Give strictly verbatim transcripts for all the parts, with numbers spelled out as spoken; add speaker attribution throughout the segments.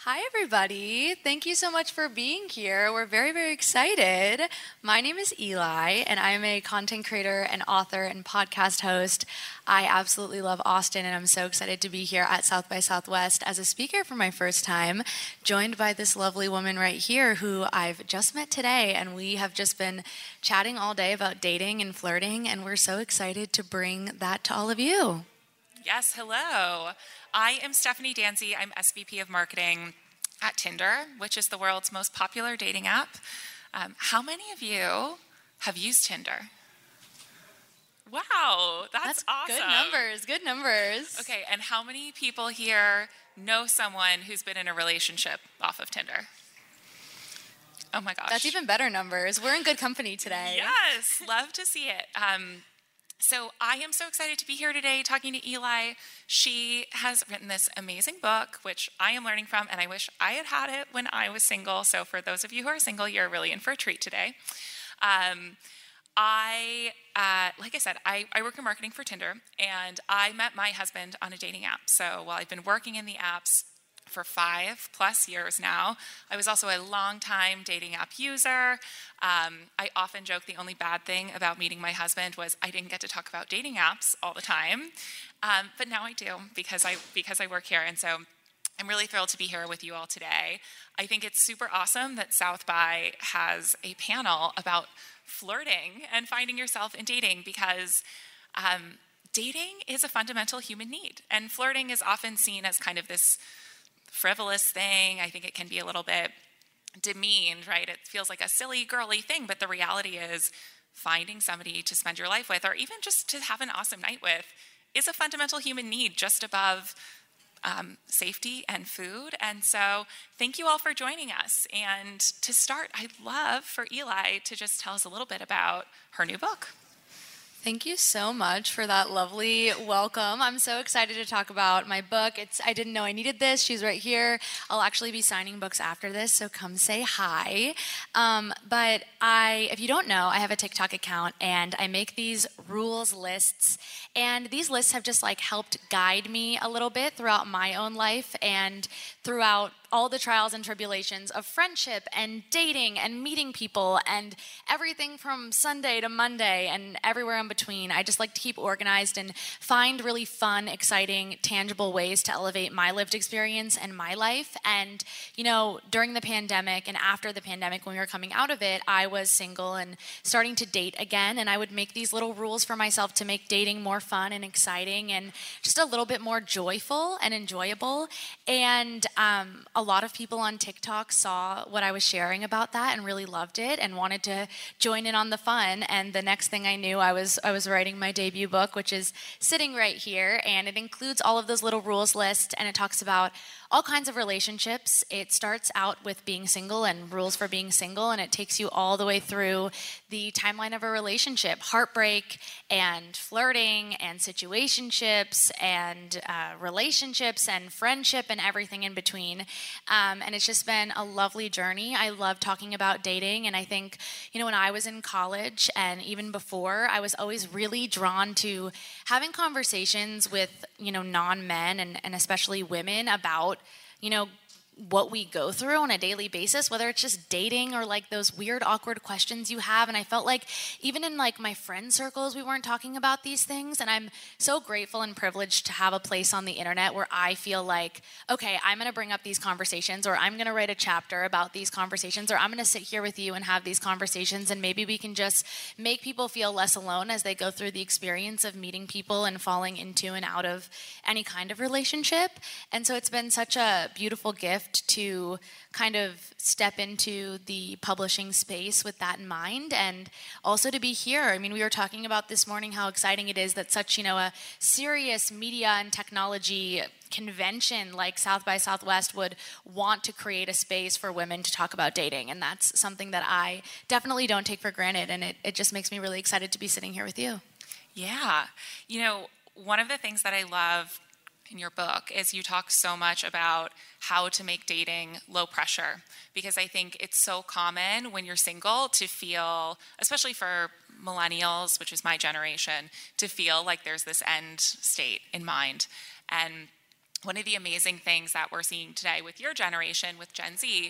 Speaker 1: Hi, everybody. Thank you so much for being here. We're very, very excited. My name is Eli, and I'm a content creator and author and podcast host. I absolutely love Austin, and I'm so excited to be here at South by Southwest as a speaker for my first time, joined by this lovely woman right here who I've just met today, and we have just been chatting all day about dating and flirting, and we're so excited to bring that to all of you.
Speaker 2: Yes, hello. I am Stephanie Danzy. I'm S V P of Marketing at Tinder, which is the world's most popular dating app. Um, how many of you have used Tinder? Wow, that's,
Speaker 1: That's
Speaker 2: awesome.
Speaker 1: Good numbers, good numbers.
Speaker 2: Okay, and how many people here know someone who's been in a relationship off of Tinder? Oh my gosh.
Speaker 1: That's even better numbers. We're in good company today.
Speaker 2: Yes, love to see it. Um, So I am so excited to be here today talking to Eli. She has written this amazing book, which I am learning from, and I wish I had had it when I was single. So for those of you who are single, you're really in for a treat today. Um, I, uh, like I said, I, I work in marketing for Tinder, and I met my husband on a dating app. So while I've been working in the apps for five plus years now, I was also a long-time dating app user. Um, I often joke the only bad thing about meeting my husband was I didn't get to talk about dating apps all the time, um, but now I do because I because I work here, and so I'm really thrilled to be here with you all today. I think it's super awesome that South by has a panel about flirting and finding yourself in dating because um, dating is a fundamental human need, and flirting is often seen as kind of this frivolous thing. I think it can be a little bit demeaned, right? It feels like a silly, girly thing, but the reality is finding somebody to spend your life with, or even just to have an awesome night with, is a fundamental human need just above um, safety and food. And so thank you all for joining us. And to start, I'd love for Eli to just tell us a little bit about her new book.
Speaker 1: Thank you so much for that lovely welcome. I'm so excited to talk about my book. It's I didn't know I needed this. She's right here. I'll actually be signing books after this, so come say hi. Um, but I, if you don't know, I have a TikTok account, and I make these rules lists. And these lists have just like helped guide me a little bit throughout my own life and throughout all the trials and tribulations of friendship and dating and meeting people and everything from Sunday to Monday and everywhere in between. I just like to keep organized and find really fun, exciting, tangible ways to elevate my lived experience and my life. And, you know, during the pandemic and after the pandemic, when we were coming out of it, I was single and starting to date again. And I would make these little rules for myself to make dating more fun and exciting and just a little bit more joyful and enjoyable. And um, a lot of people on TikTok saw what I was sharing about that and really loved it and wanted to join in on the fun. And the next thing I knew, I was I was writing my debut book, which is sitting right here, and it includes all of those little rules lists, and it talks about all kinds of relationships. It starts out with being single and rules for being single, and it takes you all the way through the timeline of a relationship, heartbreak and flirting and situationships and uh, relationships and friendship and everything in between. Um, and it's just been a lovely journey. I love talking about dating, and I think, you know, when I was in college and even before, I was always really drawn to having conversations with, you know, non-men and, and especially women about, you know, what we go through on a daily basis, whether it's just dating or like those weird, awkward questions you have. And I felt like even in like my friend circles, we weren't talking about these things. And I'm so grateful and privileged to have a place on the internet where I feel like, okay, I'm going to bring up these conversations, or I'm going to write a chapter about these conversations, or I'm going to sit here with you and have these conversations. And maybe we can just make people feel less alone as they go through the experience of meeting people and falling into and out of any kind of relationship. And so it's been such a beautiful gift to kind of step into the publishing space with that in mind, and also to be here. I mean, we were talking about this morning how exciting it is that such, you know, a serious media and technology convention like South by Southwest would want to create a space for women to talk about dating, and that's something that I definitely don't take for granted, and it, it just makes me really excited to be sitting here with you.
Speaker 2: Yeah. You know, one of the things that I love in your book is you talk so much about how to make dating low pressure, because I think it's so common when you're single to feel, especially for millennials, which is my generation, to feel like there's this end state in mind. And one of the amazing things that we're seeing today with your generation, with Gen Z,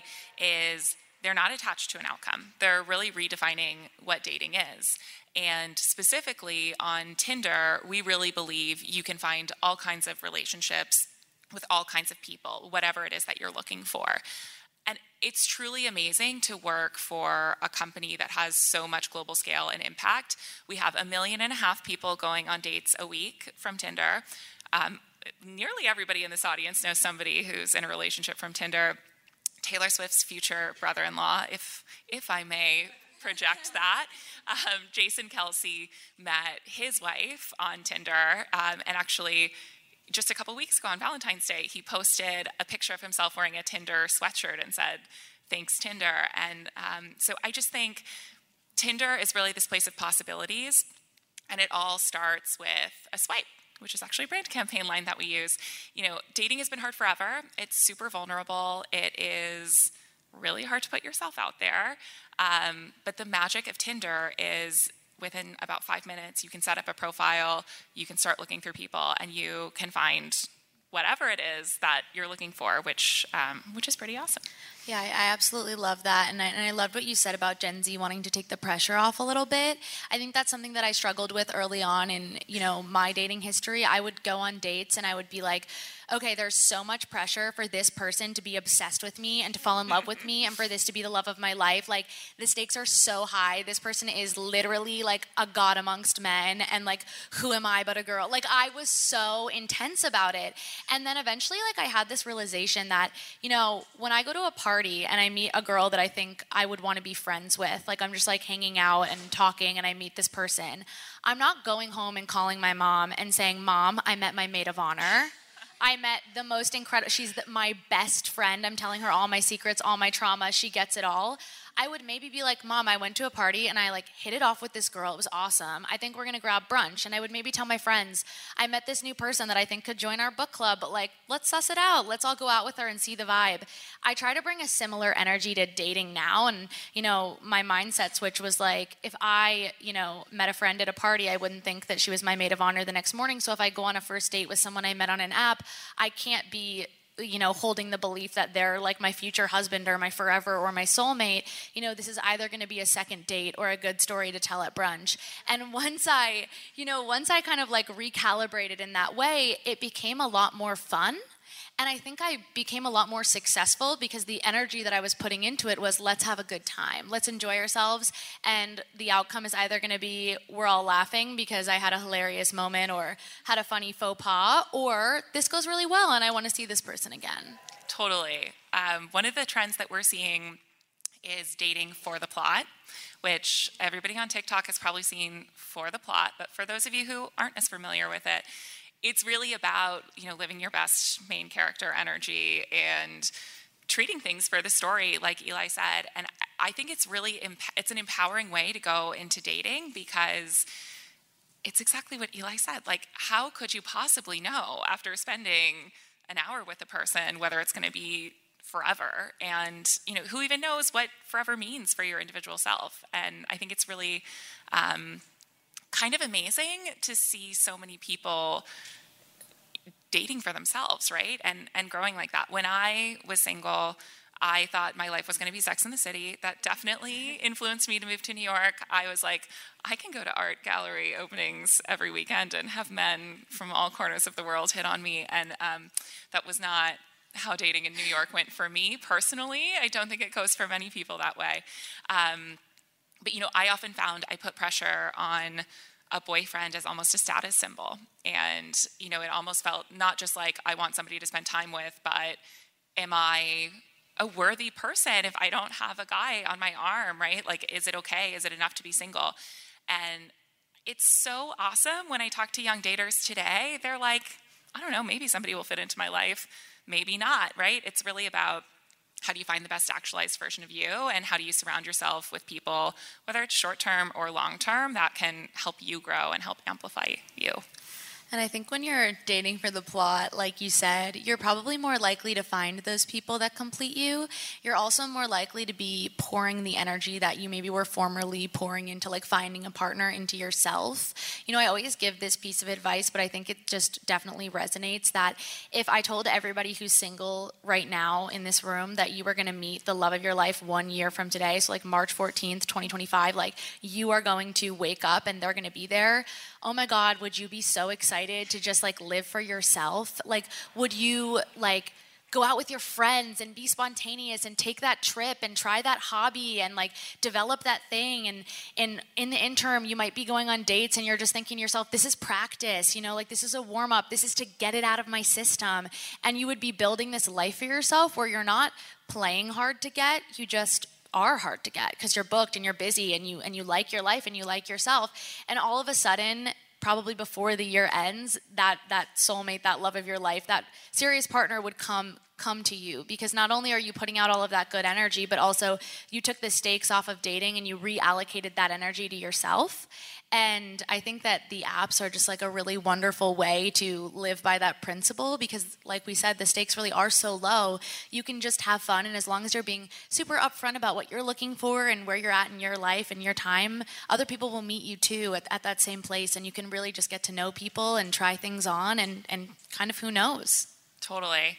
Speaker 2: is they're not attached to an outcome. They're really redefining what dating is. And specifically on Tinder, we really believe you can find all kinds of relationships with all kinds of people, whatever it is that you're looking for. And it's truly amazing to work for a company that has so much global scale and impact. We have a million and a half people going on dates a week from Tinder. Um, nearly everybody in this audience knows somebody who's in a relationship from Tinder. Taylor Swift's future brother-in-law, if if I may project that. Um, Jason Kelce met his wife on Tinder, um, and actually just a couple weeks ago on Valentine's Day, he posted a picture of himself wearing a Tinder sweatshirt and said, "Thanks, Tinder." And um, so I just think Tinder is really this place of possibilities, and it all starts with a swipe, which is actually a brand campaign line that we use. You know, dating has been hard forever. It's super vulnerable. It is really hard to put yourself out there. Um, but the magic of Tinder is within about five minutes, you can set up a profile, you can start looking through people, and you can find whatever it is that you're looking for, which um, which is pretty awesome.
Speaker 1: Yeah, I, I absolutely love that. And I, and I loved what you said about Gen Z wanting to take the pressure off a little bit. I think that's something that I struggled with early on in, you know, my dating history. I would go on dates and I would be like, okay, there's so much pressure for this person to be obsessed with me and to fall in love with me and for this to be the love of my life. Like, the stakes are so high. This person is literally like a god amongst men, and like, who am I but a girl? Like, I was so intense about it. And then eventually, like, I had this realization that, you know, when I go to a party and I meet a girl that I think I would want to be friends with, like, I'm just like hanging out and talking and I meet this person, I'm not going home and calling my mom and saying, "Mom, I met my maid of honor. I met the most incredible, she's the, my best friend. I'm telling her all my secrets, all my trauma. She gets it all." I would maybe be like, "Mom, I went to a party and I like hit it off with this girl. It was awesome. I think we're going to grab brunch." And I would maybe tell my friends, "I met this new person that I think could join our book club, but like, let's suss it out. Let's all go out with her and see the vibe." I try to bring a similar energy to dating now. And, you know, my mindset switch was like, if I, you know, met a friend at a party, I wouldn't think that she was my maid of honor the next morning. So if I go on a first date with someone I met on an app, I can't be, you know, holding the belief that they're like my future husband or my forever or my soulmate. You know, this is either going to be a second date or a good story to tell at brunch. And once I, you know, once I kind of like recalibrated in that way, it became a lot more fun. And I think I became a lot more successful because the energy that I was putting into it was, let's have a good time. Let's enjoy ourselves. And the outcome is either going to be we're all laughing because I had a hilarious moment or had a funny faux pas, or this goes really well and I want to see this person again.
Speaker 2: Totally. Um, one of the trends that we're seeing is dating for the plot, which everybody on TikTok has probably seen for the plot. But for those of you who aren't as familiar with it, it's really about, you know, living your best main character energy and treating things for the story, like Eli said. And I think it's really, it's an empowering way to go into dating because it's exactly what Eli said. Like, how could you possibly know after spending an hour with a person whether it's going to be forever? And, you know, who even knows what forever means for your individual self? And I think it's really um, kind of amazing to see so many people dating for themselves, right? And and growing like that. When I was single, I thought my life was going to be Sex in the City. That definitely influenced me to move to New York. I was like, I can go to art gallery openings every weekend and have men from all corners of the world hit on me. And um, that was not how dating in New York went for me personally. I don't think it goes for many people that way. Um, but, you know, I often found I put pressure on a boyfriend as almost a status symbol. And, you know, it almost felt not just like I want somebody to spend time with, but am I a worthy person if I don't have a guy on my arm, right? Like, is it okay? Is it enough to be single? And it's so awesome when I talk to young daters today. They're like, I don't know, maybe somebody will fit into my life, maybe not, right? It's really about how do you find the best actualized version of you, and how do you surround yourself with people, whether it's short-term or long-term, that can help you grow and help amplify you.
Speaker 1: And I think when you're dating for the plot, like you said, you're probably more likely to find those people that complete you. You're also more likely to be pouring the energy that you maybe were formerly pouring into like finding a partner into yourself. You know, I always give this piece of advice, but I think it just definitely resonates that if I told everybody who's single right now in this room that you were going to meet the love of your life one year from today, so like March fourteenth, twenty twenty-five, like you are going to wake up and they're going to be there, oh my God, would you be so excited to just like live for yourself? Like, would you like go out with your friends and be spontaneous and take that trip and try that hobby and like develop that thing? And, and in the interim, you might be going on dates and you're just thinking to yourself, this is practice, you know, like this is a warm up. This is to get it out of my system. And you would be building this life for yourself where you're not playing hard to get, you just are hard to get because you're booked and you're busy and you and you like your life and you like yourself. And all of a sudden, probably before the year ends, that that soulmate, that love of your life, that serious partner would come come to you, because not only are you putting out all of that good energy, but also you took the stakes off of dating and you reallocated that energy to yourself. And I think that the apps are just like a really wonderful way to live by that principle because, like we said, the stakes really are so low. You can just have fun, and as long as you're being super upfront about what you're looking for and where you're at in your life and your time, other people will meet you too at, at that same place, and you can really just get to know people and try things on and, and kind of who knows.
Speaker 2: Totally.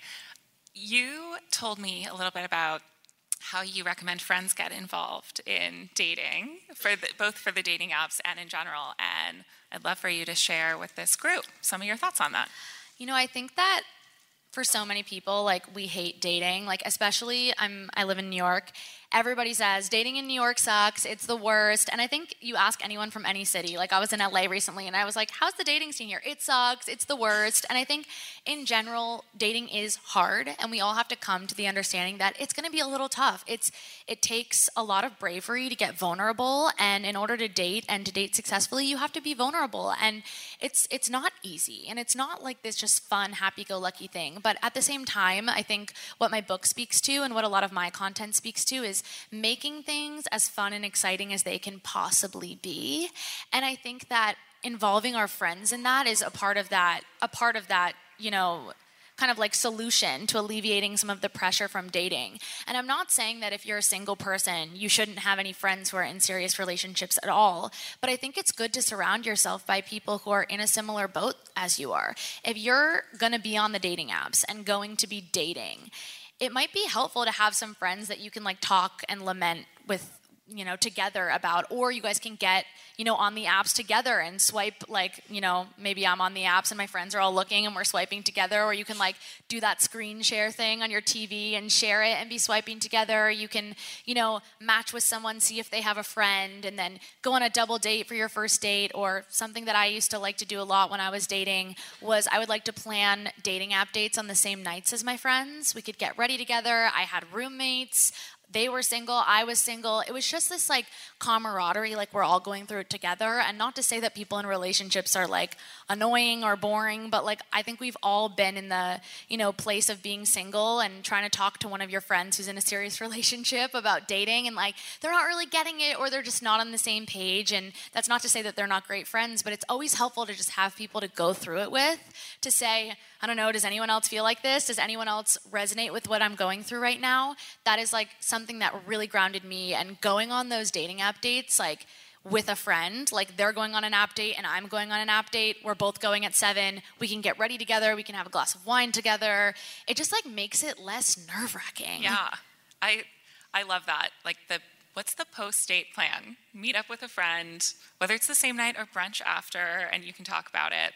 Speaker 2: You told me a little bit about how you recommend friends get involved in dating, for the, both for the dating apps and in general. And I'd love for you to share with this group some of your thoughts on that.
Speaker 1: You know, I think that for so many people, like we hate dating, like especially I'm, I live in New York. Everybody says dating in New York sucks. It's the worst. And I think you ask anyone from any city, like I was in L A recently and I was like, how's the dating scene here? It sucks. It's the worst. And I think in general, dating is hard. And we all have to come to the understanding that it's going to be a little tough. It's, it takes a lot of bravery to get vulnerable. And in order to date and to date successfully, you have to be vulnerable. And it's, it's not easy. And it's not like this just fun, happy-go-lucky thing. But at the same time, I think what my book speaks to and what a lot of my content speaks to is making things as fun and exciting as they can possibly be. And I think that involving our friends in that is a part of that, a part of that, you know, kind of like solution to alleviating some of the pressure from dating. And I'm not saying that if you're a single person, you shouldn't have any friends who are in serious relationships at all. But I think it's good to surround yourself by people who are in a similar boat as you are. If you're going to be on the dating apps and going to be dating, it might be helpful to have some friends that you can like talk and lament with, you know, together about, or you guys can get, you know, on the apps together and swipe, like, you know, maybe I'm on the apps and my friends are all looking and we're swiping together, or you can like do that screen share thing on your T V and share it and be swiping together. You can, you know, match with someone, see if they have a friend, and then go on a double date for your first date. Or something that I used to like to do a lot when I was dating was I would like to plan dating app dates on the same nights as my friends. We could get ready together. I had roommates. They were single, I was single. It was just this like camaraderie, like we're all going through it together. And not to say that people in relationships are like annoying or boring, but like I think we've all been in the, you know, place of being single and trying to talk to one of your friends who's in a serious relationship about dating, and like they're not really getting it, or they're just not on the same page. And that's not to say that they're not great friends, but it's always helpful to just have people to go through it with, to say, I don't know, does anyone else feel like this? Does anyone else resonate with what I'm going through right now? That is like something that really grounded me. And going on those dating app dates, like with a friend, like they're going on an app date and I'm going on an app date. We're both going at seven. We can get ready together. We can have a glass of wine together. It just like makes it less nerve-wracking.
Speaker 2: Yeah, I I love that. Like the what's the post-date plan? Meet up with a friend, whether it's the same night or brunch after, and you can talk about it.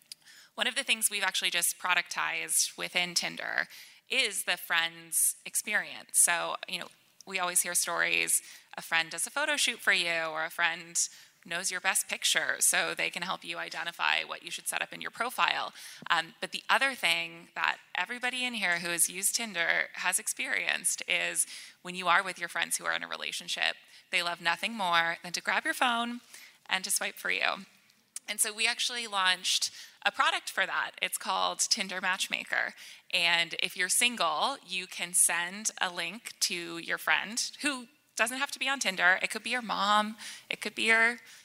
Speaker 2: One of the things we've actually just productized within Tinder is the friends experience. So, you know, we always hear stories, a friend does a photo shoot for you, or a friend knows your best picture, so they can help you identify what you should set up in your profile. Um, but the other thing that everybody in here who has used Tinder has experienced is when you are with your friends who are in a relationship, they love nothing more than to grab your phone and to swipe for you. And so we actually launched a product for that. It's called Tinder Matchmaker. And if you're single, you can send a link to your friend who doesn't have to be on Tinder. It could be your mom. It could be your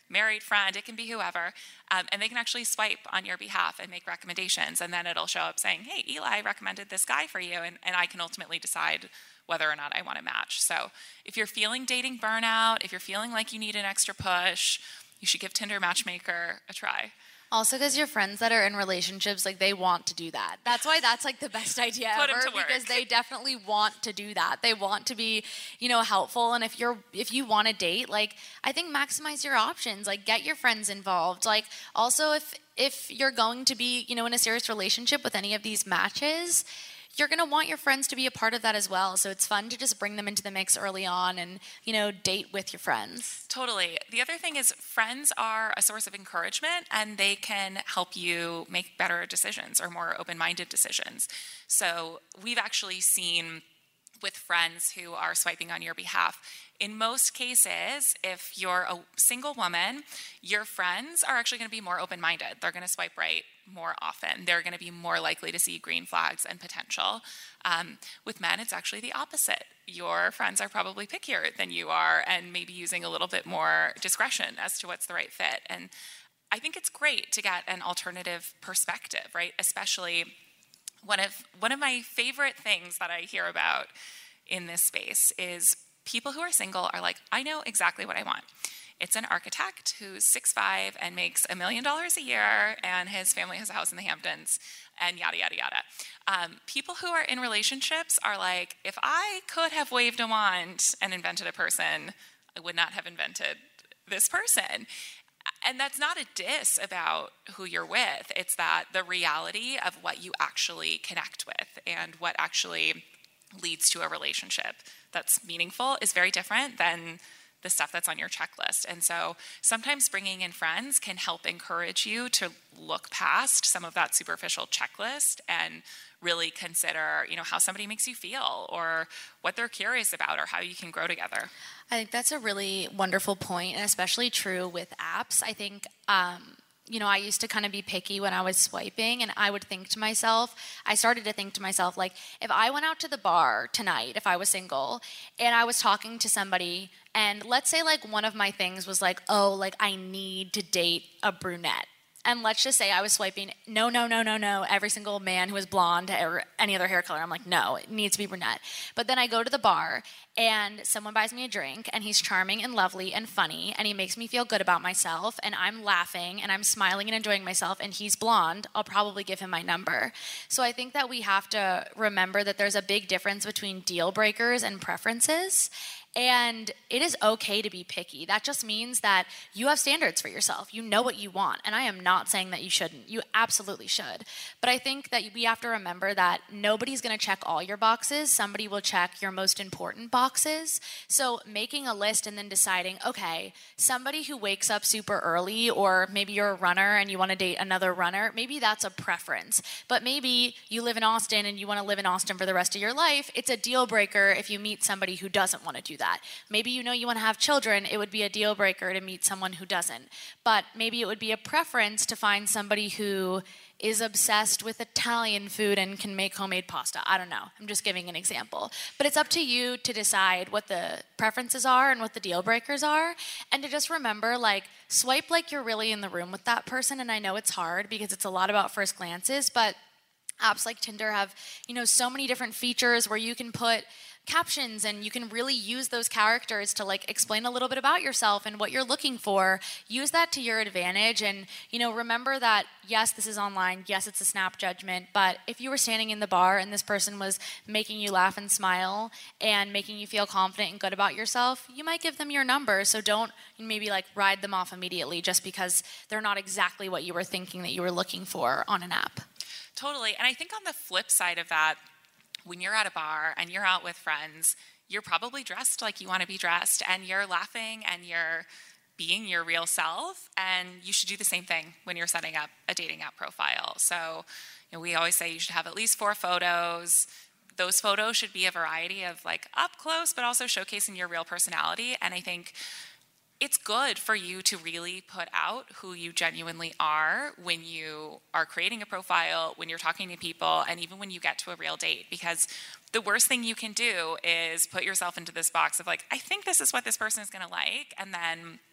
Speaker 2: married friend, it can be whoever, um, and they can actually swipe on your behalf and make recommendations, and then it'll show up saying, hey, Eli recommended this guy for you, and, and I can ultimately decide whether or not I want to match. So if you're feeling dating burnout, if you're feeling like you need an extra push, you should give Tinder Matchmaker a try.
Speaker 1: Also, because your friends that are in relationships, like, they want to do that. That's why that's, like, the best idea
Speaker 2: Put
Speaker 1: ever,
Speaker 2: them to work.
Speaker 1: because they definitely want to do that. They want to be, you know, helpful. And if you're, if you want to date, like, I think maximize your options. Like, get your friends involved. Like, also, if if you're going to be, you know, in a serious relationship with any of these matches, you're going to want your friends to be a part of that as well. So it's fun to just bring them into the mix early on and, you know, date with your friends.
Speaker 2: Totally. The other thing is friends are a source of encouragement, and they can help you make better decisions or more open-minded decisions. So we've actually seen with friends who are swiping on your behalf, in most cases, if you're a single woman, your friends are actually going to be more open-minded. They're going to swipe right more often. They're going to be more likely to see green flags and potential. Um, with men, it's actually the opposite. Your friends are probably pickier than you are and maybe using a little bit more discretion as to what's the right fit. And I think it's great to get an alternative perspective, right? Especially one of one of my favorite things that I hear about in this space is people who are single are like, I know exactly what I want. It's an architect who's six foot five and makes a million dollars a year, and his family has a house in the Hamptons, and yada, yada, yada. Um, people who are in relationships are like, if I could have waved a wand and invented a person, I would not have invented this person. And that's not a diss about who you're with. It's that the reality of what you actually connect with and what actually leads to a relationship that's meaningful is very different than the stuff that's on your checklist. And so sometimes bringing in friends can help encourage you to look past some of that superficial checklist and really consider, you know, how somebody makes you feel or what they're curious about or how you can grow together.
Speaker 1: I think that's a really wonderful point, and especially true with apps. I think, um, you know, I used to kind of be picky when I was swiping, and I would think to myself, I started to think to myself, like, if I went out to the bar tonight, if I was single, and I was talking to somebody, and let's say, like, one of my things was like, oh, like, I need to date a brunette. And let's just say I was swiping, no, no, no, no, no, every single man who is blonde or any other hair color. I'm like, no, it needs to be brunette. But then I go to the bar and someone buys me a drink and he's charming and lovely and funny and he makes me feel good about myself and I'm laughing and I'm smiling and enjoying myself and he's blonde, I'll probably give him my number. So I think that we have to remember that there's a big difference between deal breakers and preferences. And it is okay to be picky. That just means that you have standards for yourself. You know what you want. And I am not saying that you shouldn't. You absolutely should. But I think that we have to remember that nobody's going to check all your boxes. Somebody will check your most important boxes. So making a list and then deciding, okay, somebody who wakes up super early, or maybe you're a runner and you want to date another runner, maybe that's a preference. But maybe you live in Austin and you want to live in Austin for the rest of your life. It's a deal breaker if you meet somebody who doesn't want to do that. Maybe you know you want to have children, it would be a deal breaker to meet someone who doesn't. But maybe it would be a preference to find somebody who is obsessed with Italian food and can make homemade pasta. I don't know. I'm just giving an example. But it's up to you to decide what the preferences are and what the deal breakers are. And to just remember, like, swipe like you're really in the room with that person. And I know it's hard because it's a lot about first glances, but apps like Tinder have, you know, so many different features where you can put captions and you can really use those characters to, like, explain a little bit about yourself and what you're looking for. Use that to your advantage and, you know, remember that, yes, this is online, yes, it's a snap judgment, but if you were standing in the bar and this person was making you laugh and smile and making you feel confident and good about yourself, you might give them your number. So don't maybe, like, ride them off immediately just because they're not exactly what you were thinking that you were looking for on an app.
Speaker 2: Totally. And I think on the flip side of that, when you're at a bar and you're out with friends, you're probably dressed like you want to be dressed and you're laughing and you're being your real self, and you should do the same thing when you're setting up a dating app profile. So, you know, we always say you should have at least four photos. Those photos should be a variety of, like, up close, but also showcasing your real personality. And I think it's good for you to really put out who you genuinely are when you are creating a profile, when you're talking to people, and even when you get to a real date. Because the worst thing you can do is put yourself into this box of, like, I think this is what this person is going to like, and then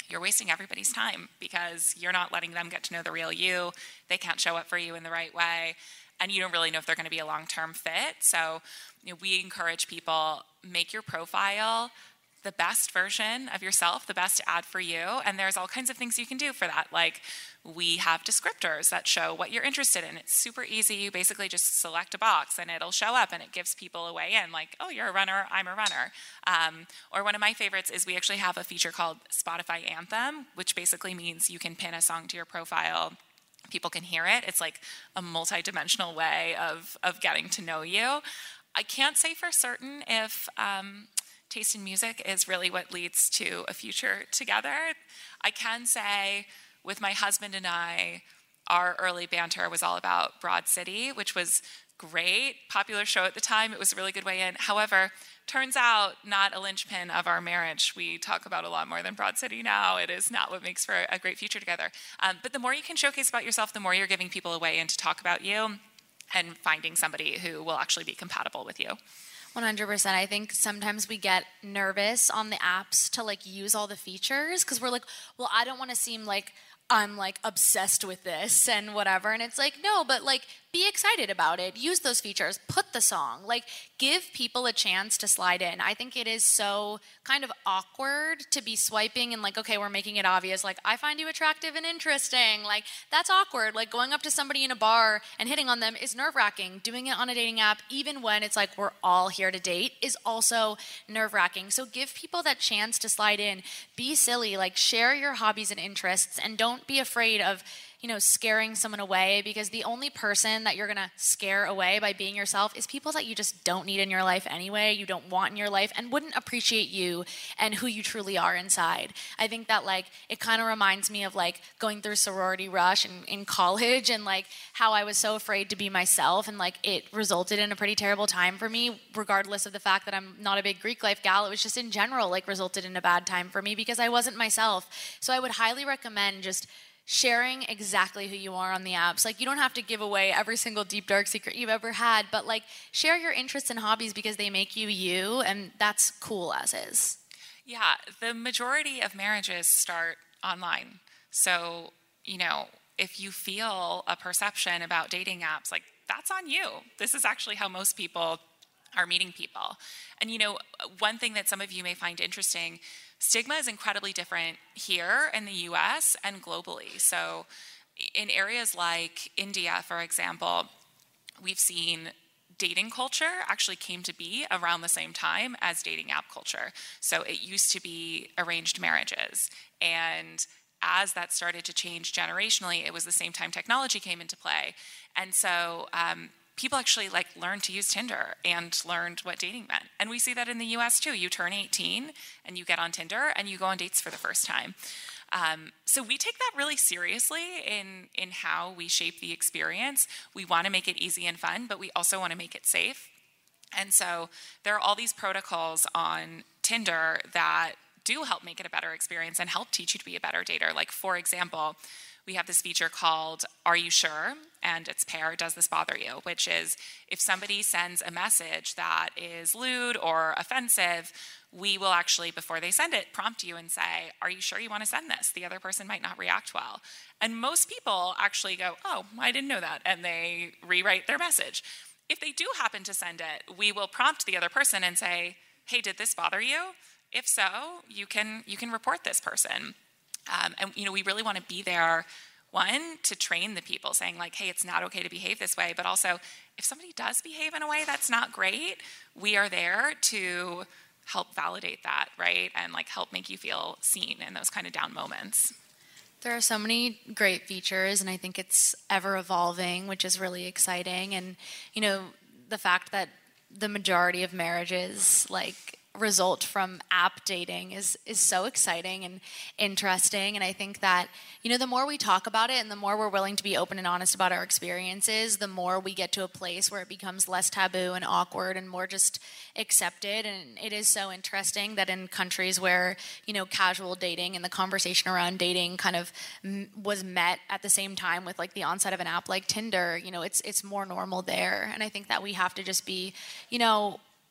Speaker 2: you're wasting everybody's time because you're not letting them get to know the real you. They can't show up for you in the right way. And you don't really know if they're going to be a long-term fit. So you know, we encourage people, make your profile the best version of yourself, the best ad for you. And there's all kinds of things you can do for that. Like we have descriptors that show what you're interested in. It's super easy. You basically just select a box and it'll show up and it gives people a way in. Like, oh, you're a runner, I'm a runner. Um, or one of my favorites is we actually have a feature called Spotify Anthem, which basically means you can pin a song to your profile. People can hear it. It's like a multi-dimensional way of, of getting to know you. I can't say for certain if um, taste in music is really what leads to a future together. I can say with my husband and I, our early banter was all about Broad City, which was great. Popular show at the time. It was a really good way in. However, turns out not a linchpin of our marriage. We talk about a lot more than Broad City now. It is not what makes for a great future together. Um, but the more you can showcase about yourself, the more you're giving people a way in to talk about you and finding somebody who will actually be compatible with you.
Speaker 1: one hundred percent. I think sometimes we get nervous on the apps to like use all the features because we're like, well, I don't want to seem like I'm like obsessed with this and whatever. And it's like, no, but like be excited about it. Use those features. Put the song. Like give people a chance to slide in. I think it is so kind of awkward to be swiping and like, okay, we're making it obvious. Like I find you attractive and interesting. Like that's awkward. Like going up to somebody in a bar and hitting on them is nerve wracking. Doing it on a dating app, even when it's like we're all here to date, is also nerve wracking. So give people that chance to slide in. Be silly. Like share your hobbies and interests and don't be afraid of, you know, scaring someone away, because the only person that you're going to scare away by being yourself is people that you just don't need in your life anyway, you don't want in your life, and wouldn't appreciate you and who you truly are inside. I think that, like, it kind of reminds me of, like, going through sorority rush in, in college and, like, how I was so afraid to be myself, and, like, it resulted in a pretty terrible time for me, regardless of the fact that I'm not a big Greek life gal. It was just in general, like, resulted in a bad time for me because I wasn't myself. So I would highly recommend just sharing exactly who you are on the apps. Like, you don't have to give away every single deep, dark secret you've ever had, but, like, share your interests and hobbies because they make you you, and that's cool as is.
Speaker 2: Yeah, the majority of marriages start online. So, you know, if you feel a perception about dating apps, like, that's on you. This is actually how most people are meeting people. And, you know, one thing that some of you may find interesting, stigma is incredibly different here in the U S and globally. So in areas like India, for example, we've seen dating culture actually came to be around the same time as dating app culture. So it used to be arranged marriages. And as that started to change generationally, it was the same time technology came into play. And so um, people actually like learned to use Tinder and learned what dating meant. And we see that in the U S too. You turn eighteen and you get on Tinder and you go on dates for the first time. Um, so we take that really seriously in, in how we shape the experience. We want to make it easy and fun, but we also want to make it safe. And so there are all these protocols on Tinder that do help make it a better experience and help teach you to be a better dater. Like, for example, we have this feature called Are You Sure? And it's pair, Does This Bother You? Which is if somebody sends a message that is lewd or offensive, we will actually, before they send it, prompt you and say, are you sure you want to send this? The other person might not react well. And most people actually go, oh, I didn't know that. And they rewrite their message. If they do happen to send it, we will prompt the other person and say, hey, did this bother you? If so, you can you can report this person. Um, and, you know, we really want to be there, one, to train the people, saying, like, hey, it's not okay to behave this way. But also, if somebody does behave in a way that's not great, we are there to help validate that, right? And, like, help make you feel seen in those kind of down moments.
Speaker 1: There are so many great features, and I think it's ever evolving, which is really exciting. And, you know, the fact that the majority of marriages, like, result from app dating is is so exciting and interesting. And I think that, you know, the more we talk about it and the more we're willing to be open and honest about our experiences, the more we get to a place where it becomes less taboo and awkward and more just accepted. And it is so interesting that in countries where, you know, casual dating and the conversation around dating kind of m- was met at the same time with, like, the onset of an app like Tinder, you know, it's it's more normal there. And I think that we have to just be, you know,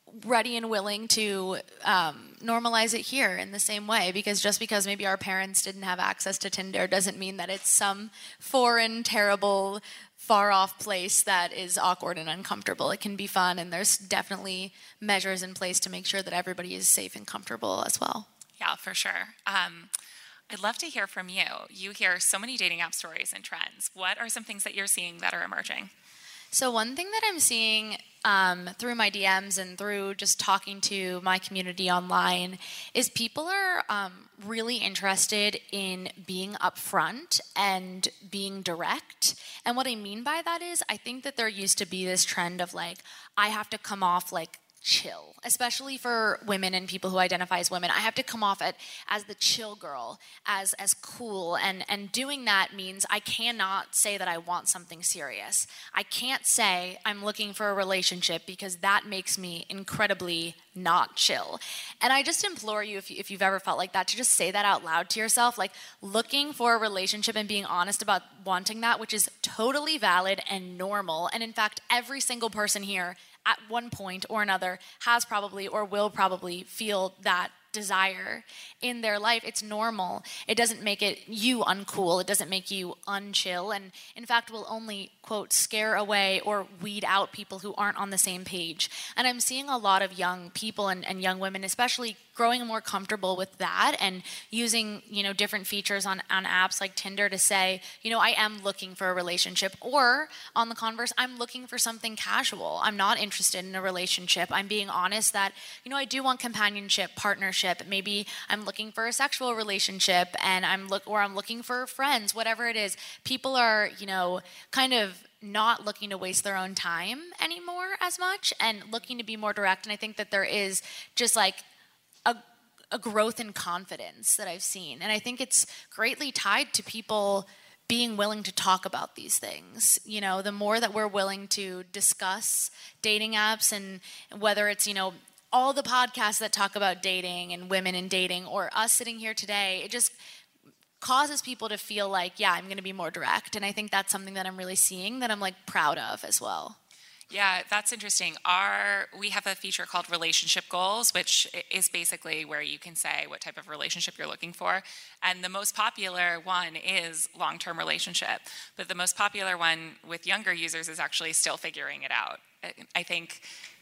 Speaker 1: ready and willing to um, normalize it here in the same way, because just because maybe our parents didn't have access to Tinder doesn't mean that it's some foreign, terrible, far-off place that is awkward and uncomfortable. It can be fun, and there's definitely measures in place to make sure that everybody is safe and comfortable as well.
Speaker 2: Yeah, for sure. Um, I'd love to hear from you. You hear so many dating app stories and trends. What are some things that you're seeing that are emerging?
Speaker 1: So one thing that I'm seeing um, through my D Ms and through just talking to my community online is people are um, really interested in being upfront and being direct. And what I mean by that is I think that there used to be this trend of like, I have to come off like chill, especially for women and people who identify as women. I have to come off at, as the chill girl, as as cool, and and doing that means I cannot say that I want something serious. I can't say I'm looking for a relationship because that makes me incredibly not chill. And I just implore you, if, you, if you've ever felt like that, to just say that out loud to yourself, like looking for a relationship and being honest about wanting that, which is totally valid and normal. And in fact, every single person here at one point or another has probably or will probably feel that desire in their life. It's normal. It doesn't make it you uncool. It doesn't make you unchill. And in fact, will only, quote, scare away or weed out people who aren't on the same page. And I'm seeing a lot of young people and, and young women, especially, growing more comfortable with that and using, you know, different features on, on apps like Tinder to say, you know, I am looking for a relationship, or on the converse, I'm looking for something casual. I'm not interested in a relationship. I'm being honest that, you know, I do want companionship, partnership. Maybe I'm looking for a sexual relationship, and I'm look or I'm looking for friends, whatever it is. People are, you know, kind of not looking to waste their own time anymore as much and looking to be more direct. And I think that there is just like A, a growth in confidence that I've seen. And I think it's greatly tied to people being willing to talk about these things. You know, the more that we're willing to discuss dating apps, and whether it's, you know, all the podcasts that talk about dating and women in dating, or us sitting here today, it just causes people to feel like, yeah, I'm going to be more direct. And I think that's something that I'm really seeing that I'm like proud of as well.
Speaker 2: Yeah, that's interesting. Our we have a feature called Relationship Goals, which is basically where you can say what type of relationship you're looking for. And the most popular one is long-term relationship. But the most popular one with younger users is actually still figuring it out. I think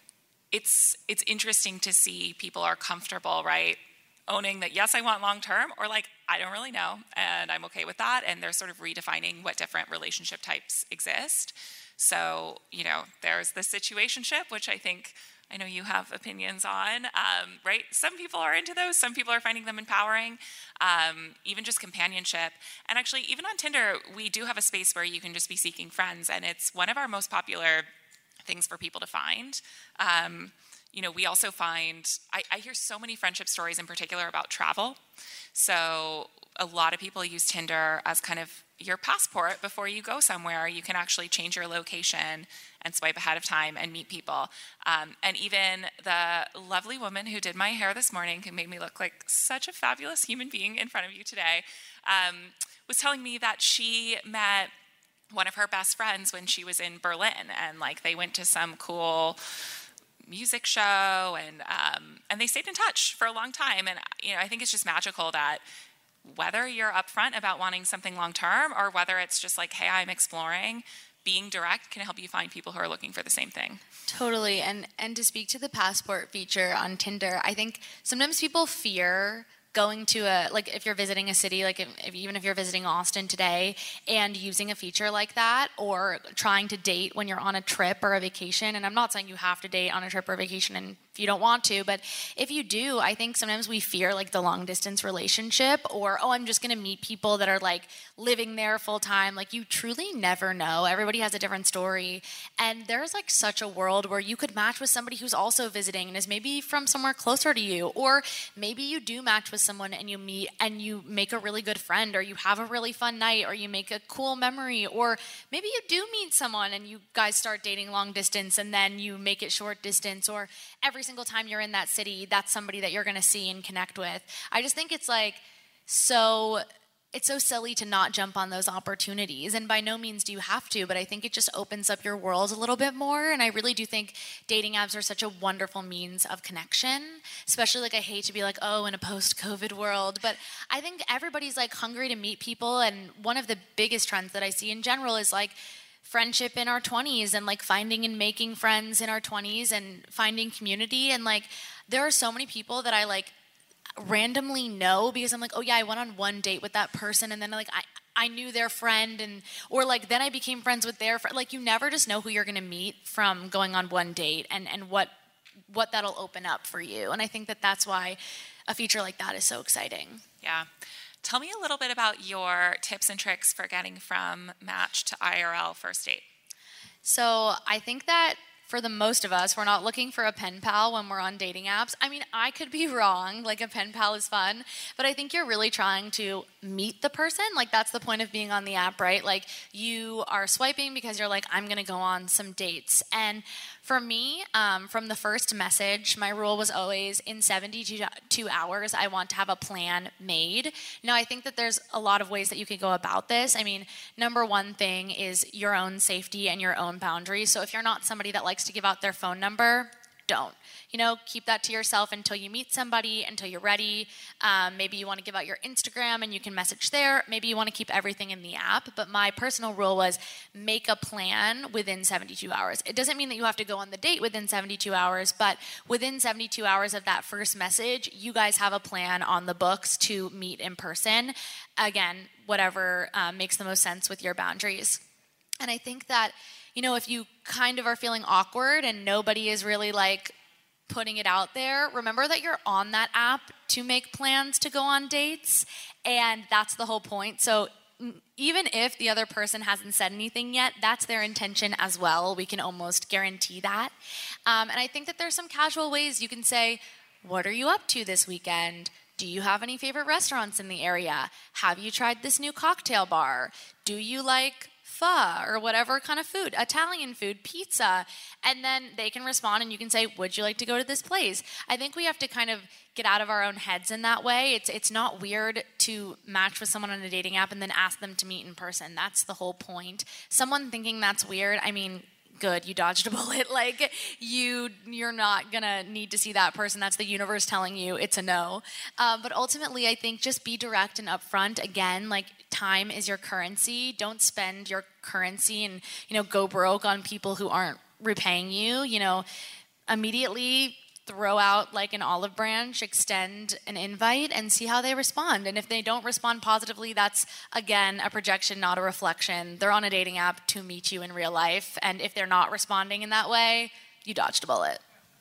Speaker 2: it's it's interesting to see people are comfortable, right, owning that, yes, I want long-term, or like, I don't really know, and I'm okay with that. And they're sort of redefining what different relationship types exist. So, you know, there's the situationship, which I think, I know you have opinions on, um, right? Some people are into those. Some people are finding them empowering, um, even just companionship. And actually, even on Tinder, we do have a space where you can just be seeking friends. And it's one of our most popular things for people to find. Um, you know, we also find, I, I hear so many friendship stories in particular about travel. So a lot of people use Tinder as kind of your passport before you go somewhere. You can actually change your location and swipe ahead of time and meet people. Um, and even the lovely woman who did my hair this morning, who made me look like such a fabulous human being in front of you today, um, was telling me that she met one of her best friends when she was in Berlin, and like they went to some cool music show, and um, and they stayed in touch for a long time. And you know, I think it's just magical that whether you're upfront about wanting something long term, or whether it's just like, hey, I'm exploring, being direct can help you find people who are looking for the same thing.
Speaker 1: Totally. And and to speak to the passport feature on Tinder, I think sometimes people fear going to a, like if you're visiting a city, like if, if, even if you're visiting Austin today and using a feature like that, or trying to date when you're on a trip or a vacation. And I'm not saying you have to date on a trip or vacation and if you don't want to, but if you do, I think sometimes we fear like the long distance relationship, or, oh, I'm just going to meet people that are like living there full time. Like you truly never know. Everybody has a different story. And there's like such a world where you could match with somebody who's also visiting and is maybe from somewhere closer to you, or maybe you do match with someone and you meet and you make a really good friend, or you have a really fun night, or you make a cool memory, or maybe you do meet someone and you guys start dating long distance and then you make it short distance, or every single time you're in that city, that's somebody that you're going to see and connect with. I just think it's like so it's so silly to not jump on those opportunities. And by no means do you have to, but I think it just opens up your world a little bit more. And I really do think dating apps are such a wonderful means of connection, especially like I hate to be like, oh, in a post-COVID world, but I think everybody's like hungry to meet people. And one of the biggest trends that I see in general is like friendship in our twenties and like finding and making friends in our twenties and finding community. And like, there are so many people that I like randomly know because I'm like, oh yeah, I went on one date with that person and then like I, I knew their friend and or like then I became friends with their friend. Like you never just know who you're gonna meet from going on one date and, and what what that'll open up for you. And I think that that's why a feature like that is so exciting.
Speaker 2: Yeah. Tell me a little bit about your tips and tricks for getting from match to I R L first date.
Speaker 1: So I think that for the most of us, we're not looking for a pen pal when we're on dating apps. I mean, I could be wrong. Like a pen pal is fun, but I think you're really trying to meet the person. Like that's the point of being on the app, right? Like you are swiping because you're like, I'm going to go on some dates. And for me, um, from the first message, my rule was always in seventy-two hours, I want to have a plan made. Now, I think that there's a lot of ways that you could go about this. I mean, number one thing is your own safety and your own boundaries. So if you're not somebody that likes to give out their phone number, don't. You know, keep that to yourself until you meet somebody, until you're ready. Um, maybe you want to give out your Instagram and you can message there. Maybe you want to keep everything in the app. But my personal rule was make a plan within seventy-two hours. It doesn't mean that you have to go on the date within seventy-two hours, but within seventy-two hours of that first message, you guys have a plan on the books to meet in person. Again, whatever um, makes the most sense with your boundaries. And I think that, you know, if you kind of are feeling awkward and nobody is really like putting it out there, remember that you're on that app to make plans to go on dates. And that's the whole point. So even if the other person hasn't said anything yet, that's their intention as well. We can almost guarantee that. Um, and I think that there's some casual ways you can say, what are you up to this weekend? Do you have any favorite restaurants in the area? Have you tried this new cocktail bar? Do you like pho or whatever kind of food, Italian food, pizza, and then they can respond and you can say, would you like to go to this place? I think we have to kind of get out of our own heads in that way. It's it's not weird to match with someone on a dating app and then ask them to meet in person. That's the whole point. Someone thinking that's weird, I mean, good, you dodged a bullet. Like you, you're not gonna need to see that person. That's the universe telling you it's a no. Uh, but ultimately, I think just be direct and upfront. Again, like time is your currency. Don't spend your currency and you know go broke on people who aren't repaying you. You know, immediately throw out like an olive branch, extend an invite, and see how they respond. And if they don't respond positively, that's, again, a projection, not a reflection. They're on a dating app to meet you in real life. And if they're not responding in that way, you dodged a bullet.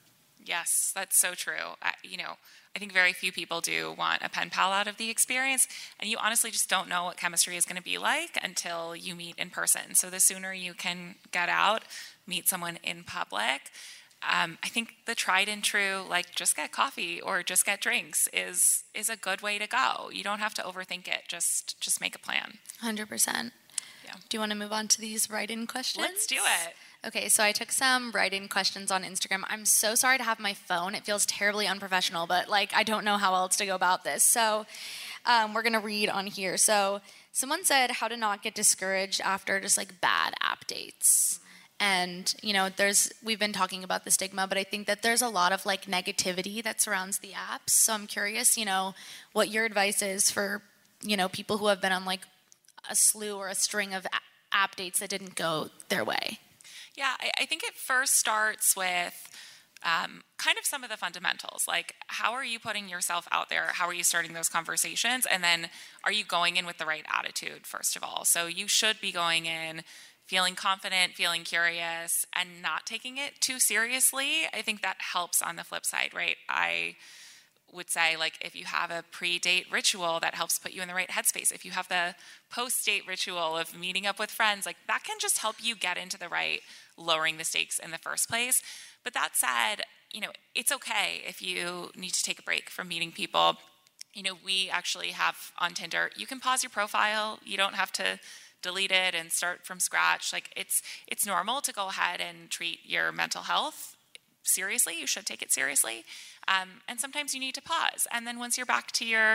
Speaker 2: Yes, that's so true. I, you know, I think very few people do want a pen pal out of the experience. And you honestly just don't know what chemistry is going to be like until you meet in person. So the sooner you can get out, meet someone in public, Um, I think the tried and true, like just get coffee or just get drinks is is a good way to go. You don't have to overthink it. Just just make a plan.
Speaker 1: one hundred percent.
Speaker 2: Yeah.
Speaker 1: Do you want to move on to these write-in questions?
Speaker 2: Let's do it.
Speaker 1: Okay, so I took some write-in questions on Instagram. I'm so sorry to have my phone. It feels terribly unprofessional, but like I don't know how else to go about this. So um, we're going to read on here. So someone said how to not get discouraged after just like bad app dates. And, you know, there's, we've been talking about the stigma, but I think that there's a lot of like negativity that surrounds the apps. So I'm curious, you know, what your advice is for, you know, people who have been on like a slew or a string of app dates that didn't go their way.
Speaker 2: Yeah, I, I think it first starts with um, kind of some of the fundamentals. Like, how are you putting yourself out there? How are you starting those conversations? And then are you going in with the right attitude, first of all? So you should be going in feeling confident, feeling curious, and not taking it too seriously. I think that helps on the flip side, right? I would say, like, if you have a pre-date ritual, that helps put you in the right headspace. If you have the post-date ritual of meeting up with friends, like, that can just help you get into the right, lowering the stakes in the first place. But that said, you know, it's okay if you need to take a break from meeting people. You know, we actually have on Tinder, you can pause your profile. You don't have to delete it and start from scratch. Like it's it's normal to go ahead and treat your mental health seriously. You should take it seriously. Um, and sometimes you need to pause. And then once you're back to your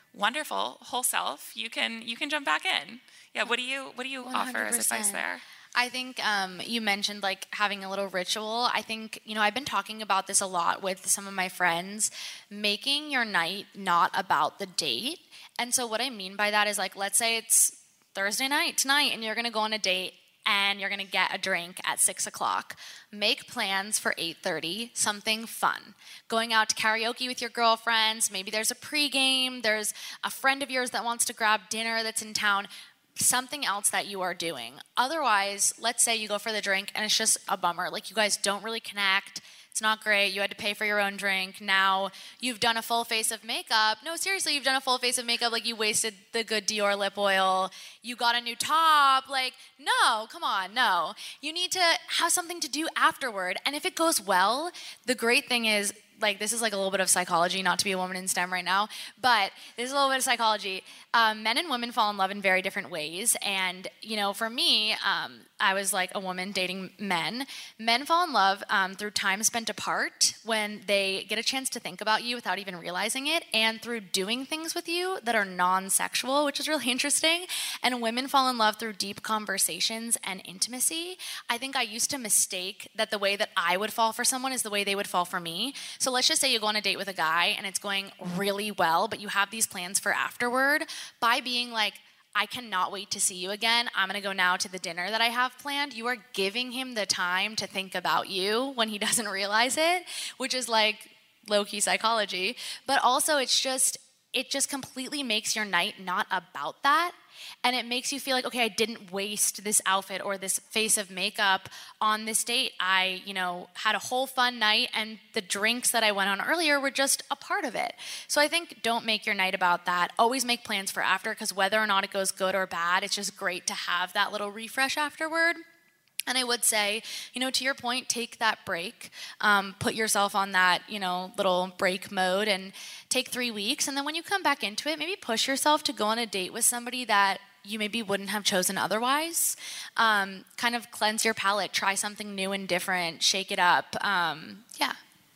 Speaker 2: wonderful whole self, you can you can jump back in. Yeah, what do you what do you
Speaker 1: one hundred percent
Speaker 2: offer as advice there?
Speaker 1: I think um, you mentioned like having a little ritual. I think, you know, I've been talking about this a lot with some of my friends, making your night not about the date. And so what I mean by that is like, let's say it's Thursday night tonight and you're going to go on a date and you're going to get a drink at six o'clock. Make plans for eight thirty, something fun. Going out to karaoke with your girlfriends, maybe there's a pregame, there's a friend of yours that wants to grab dinner that's in town, something else that you are doing. Otherwise, let's say you go for the drink and it's just a bummer. Like you guys don't really connect. It's not great. You had to pay for your own drink. Now you've done a full face of makeup. No, seriously, you've done a full face of makeup. Like you wasted the good Dior lip oil. You got a new top. Like, no, come on, no. You need to have something to do afterward. And if it goes well, the great thing is, like, this is like a little bit of psychology, not to be a woman in STEM right now, but this is a little bit of psychology. Um, men and women fall in love in very different ways. And, you know, for me, um, I was like a woman dating men. Men fall in love um, through time spent apart when they get a chance to think about you without even realizing it, and through doing things with you that are non-sexual, which is really interesting. And women fall in love through deep conversations and intimacy. I think I used to mistake that the way that I would fall for someone is the way they would fall for me. So let's just say you go on a date with a guy and it's going really well, but you have these plans for afterward. By being like, I cannot wait to see you again, I'm going to go now to the dinner that I have planned, you are giving him the time to think about you when he doesn't realize it, which is like low-key psychology. But also it's just, it just completely makes your night not about that. And it makes you feel like, okay, I didn't waste this outfit or this face of makeup on this date. I, you know, had a whole fun night, and the drinks that I went on earlier were just a part of it. So I think don't make your night about that. Always make plans for after, because whether or not it goes good or bad, it's just great to have that little refresh afterward. And I would say, you know, to your point, take that break, um, put yourself on that, you know, little break mode, and take three weeks. And then when you come back into it, maybe push yourself to go on a date with somebody that you maybe wouldn't have chosen otherwise. Um, kind of cleanse your palate, try something new and different, shake it up. Um, yeah.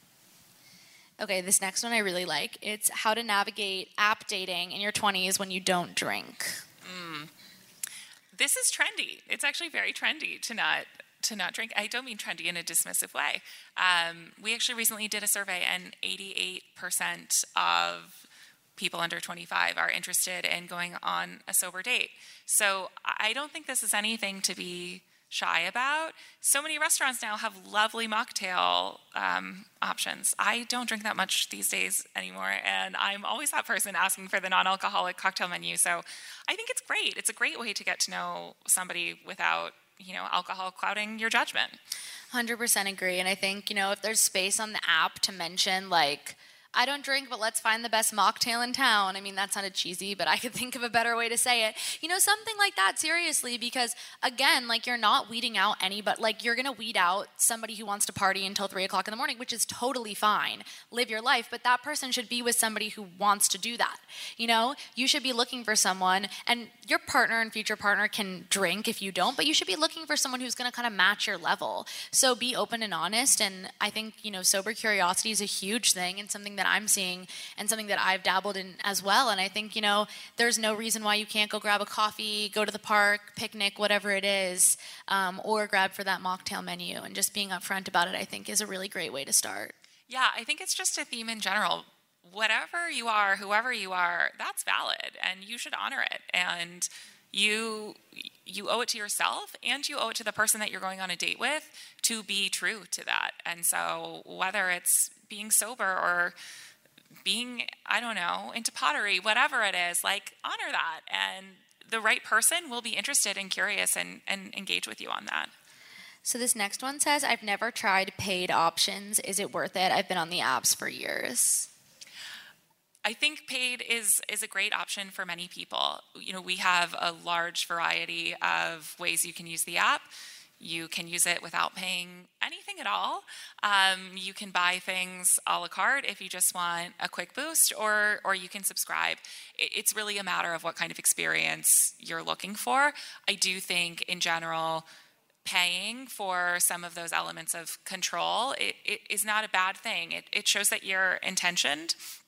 Speaker 1: Okay, this next one I really like. It's how to navigate app dating in your twenties when you don't drink.
Speaker 2: Mm. This is trendy. It's actually very trendy to not to not drink. I don't mean trendy in a dismissive way. Um, we actually recently did a survey, and eighty-eight percent of people under twenty-five are interested in going on a sober date. So I don't think this is anything to be shy about. So many restaurants now have lovely mocktail um, options. I don't drink that much these days anymore, and I'm always that person asking for the non-alcoholic cocktail menu. So I think it's great. It's a great way to get to know somebody without, you know, alcohol clouding your judgment.
Speaker 1: one hundred percent agree. And I think, you know, if there's space on the app to mention, like, I don't drink, but let's find the best mocktail in town. I mean, that sounded cheesy, but I could think of a better way to say it. You know, something like that, seriously, because, again, like, you're not weeding out any, but, like, you're going to weed out somebody who wants to party until three o'clock in the morning, which is totally fine. Live your life, but that person should be with somebody who wants to do that. You know, you should be looking for someone, and your partner and future partner can drink if you don't, but you should be looking for someone who's going to kind of match your level. So be open and honest, and I think, you know, sober curiosity is a huge thing and something that that I'm seeing and something that I've dabbled in as well. And I think, you know, there's no reason why you can't go grab a coffee, go to the park, picnic, whatever it is, um, or grab for that mocktail menu. And just being upfront about it, I think, is a really great way to start.
Speaker 2: Yeah, I think it's just a theme in general. Whatever you are, whoever you are, that's valid, and you should honor it. And you you owe it to yourself, and you owe it to the person that you're going on a date with to be true to that. And so whether it's being sober or being, I don't know, into pottery, whatever it is, like, honor that. And the right person will be interested and curious and, and engage with you on that.
Speaker 1: So this next one says, I've never tried paid options. Is it worth it? I've been on the apps for years.
Speaker 2: I think paid is is a great option for many people. You know, we have a large variety of ways you can use the app. You can use it without paying anything at all. Um, you can buy things a la carte if you just want a quick boost, or or you can subscribe. It, it's really a matter of what kind of experience you're looking for. I do think, in general, paying for some of those elements of control, it, it is not a bad thing. It, it shows that you're intentioned.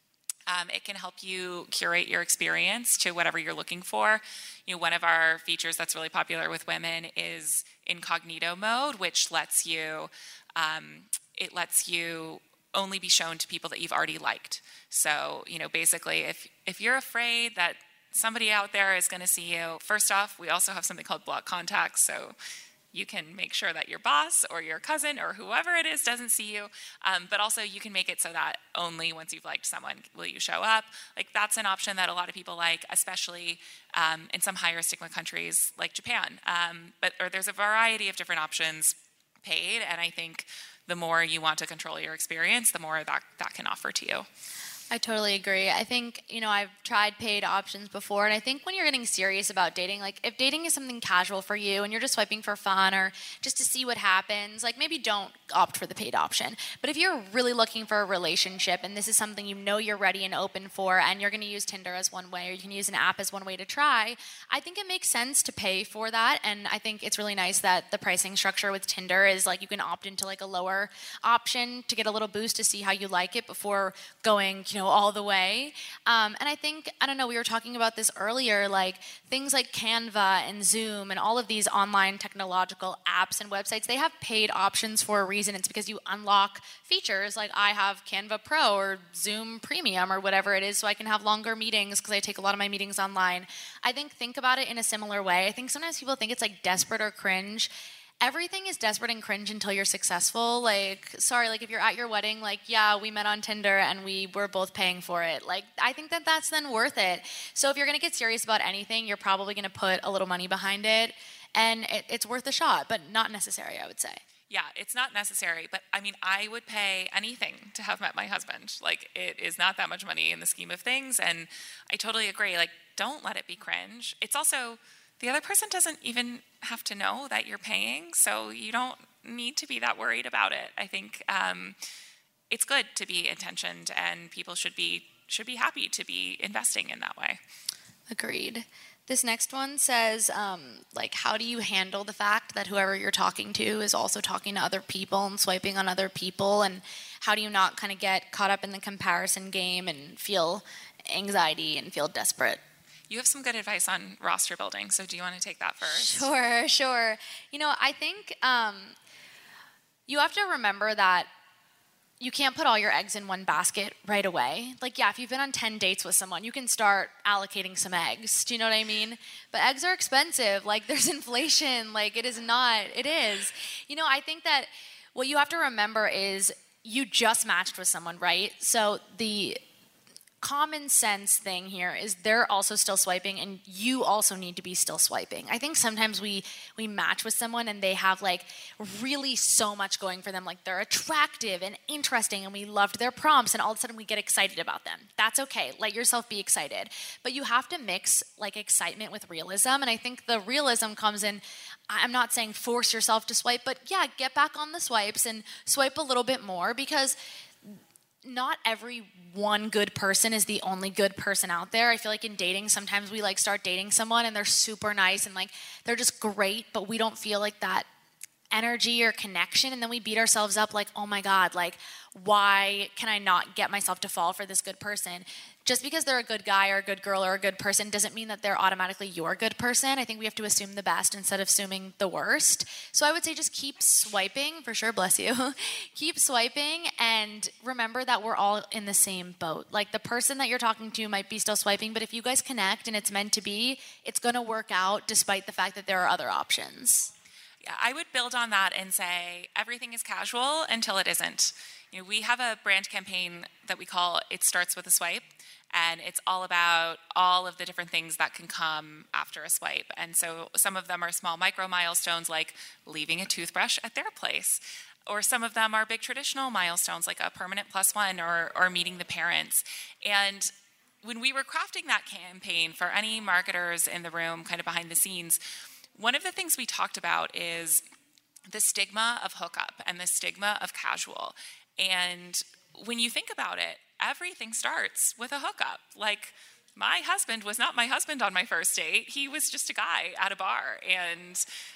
Speaker 2: Um, it can help you curate your experience to whatever you're looking for. You know, one of our features that's really popular with women is incognito mode, which lets you, um, it lets you only be shown to people that you've already liked. So, you know, basically, if if you're afraid that somebody out there is going to see you, first off, we also have something called block contacts. So you can make sure that your boss or your cousin or whoever it is doesn't see you. Um, but also you can make it so that only once you've liked someone will you show up. Like that's an option that a lot of people like, especially um, in some higher stigma countries like Japan. Um, but or there's a variety of different options paid. And I think the more you want to control your experience, the more that, that can offer to you.
Speaker 1: I totally agree. I think, you know, I've tried paid options before, and I think when you're getting serious about dating, like if dating is something casual for you and you're just swiping for fun or just to see what happens, like maybe don't opt for the paid option. But if you're really looking for a relationship and this is something you know you're ready and open for and you're going to use Tinder as one way or you can use an app as one way to try, I think it makes sense to pay for that. And I think it's really nice that the pricing structure with Tinder is like you can opt into like a lower option to get a little boost to see how you like it before going, you know, all the way. Um, and I think, I don't know, we were talking about this earlier, like things like Canva and Zoom and all of these online technological apps and websites, they have paid options for a reason. It's because you unlock features like I have Canva Pro or Zoom Premium or whatever it is so I can have longer meetings because I take a lot of my meetings online. I think think about it in a similar way. I think sometimes people think it's like desperate or cringe. Everything is desperate and cringe until you're successful. Like, sorry, like if you're at your wedding, like, yeah, we met on Tinder and we were both paying for it. Like, I think that that's then worth it. So if you're going to get serious about anything, you're probably going to put a little money behind it. And it, it's worth a shot, but not necessary, I would say.
Speaker 2: Yeah, it's not necessary, but I mean, I would pay anything to have met my husband. Like, it is not that much money in the scheme of things. And I totally agree. Like, don't let it be cringe. It's also... the other person doesn't even have to know that you're paying, so you don't need to be that worried about it. I think um, it's good to be intentioned, and people should be should be happy to be investing in that way.
Speaker 1: Agreed. This next one says, um, like, how do you handle the fact that whoever you're talking to is also talking to other people and swiping on other people, and how do you not kind of get caught up in the comparison game and feel anxiety and feel desperate?
Speaker 2: You have some good advice on roster building, so do you want to take that first?
Speaker 1: Sure, sure. You know, I think um, you have to remember that you can't put all your eggs in one basket right away. Like, yeah, if you've been on ten dates with someone, you can start allocating some eggs. Do you know what I mean? But eggs are expensive. Like, there's inflation. Like, it is not. It is. You know, I think that what you have to remember is you just matched with someone, right? So the common sense thing here is they're also still swiping and you also need to be still swiping. I think sometimes we we match with someone and they have like really so much going for them, like they're attractive and interesting and we loved their prompts and all of a sudden we get excited about them. That's okay. Let yourself be excited. But you have to mix like excitement with realism, and I think the realism comes in, I'm not saying force yourself to swipe, but yeah, get back on the swipes and swipe a little bit more, because not every one good person is the only good person out there. I feel like in dating, sometimes we like start dating someone and they're super nice and like they're just great, but we don't feel like that energy or connection, and then we beat ourselves up like, oh my God, like why can I not get myself to fall for this good person? Just because they're a good guy or a good girl or a good person doesn't mean that they're automatically your good person. I think we have to assume the best instead of assuming the worst. So I would say just keep swiping, for sure, bless you. Keep swiping, and remember that we're all in the same boat. Like the person that you're talking to might be still swiping, but if you guys connect and it's meant to be, it's going to work out despite the fact that there are other options.
Speaker 2: Yeah, I would build on that and say everything is casual until it isn't. You know, we have a brand campaign that we call It Starts With a Swipe, and it's all about all of the different things that can come after a swipe. And so some of them are small micro milestones like leaving a toothbrush at their place, or some of them are big traditional milestones like a permanent plus one or, or meeting the parents. And when we were crafting that campaign for any marketers in the room, kind of behind the scenes, one of the things we talked about is the stigma of hookup and the stigma of casual. And when you think about it, everything starts with a hookup. Like, my husband was not my husband on my first date. He was just a guy at a bar. And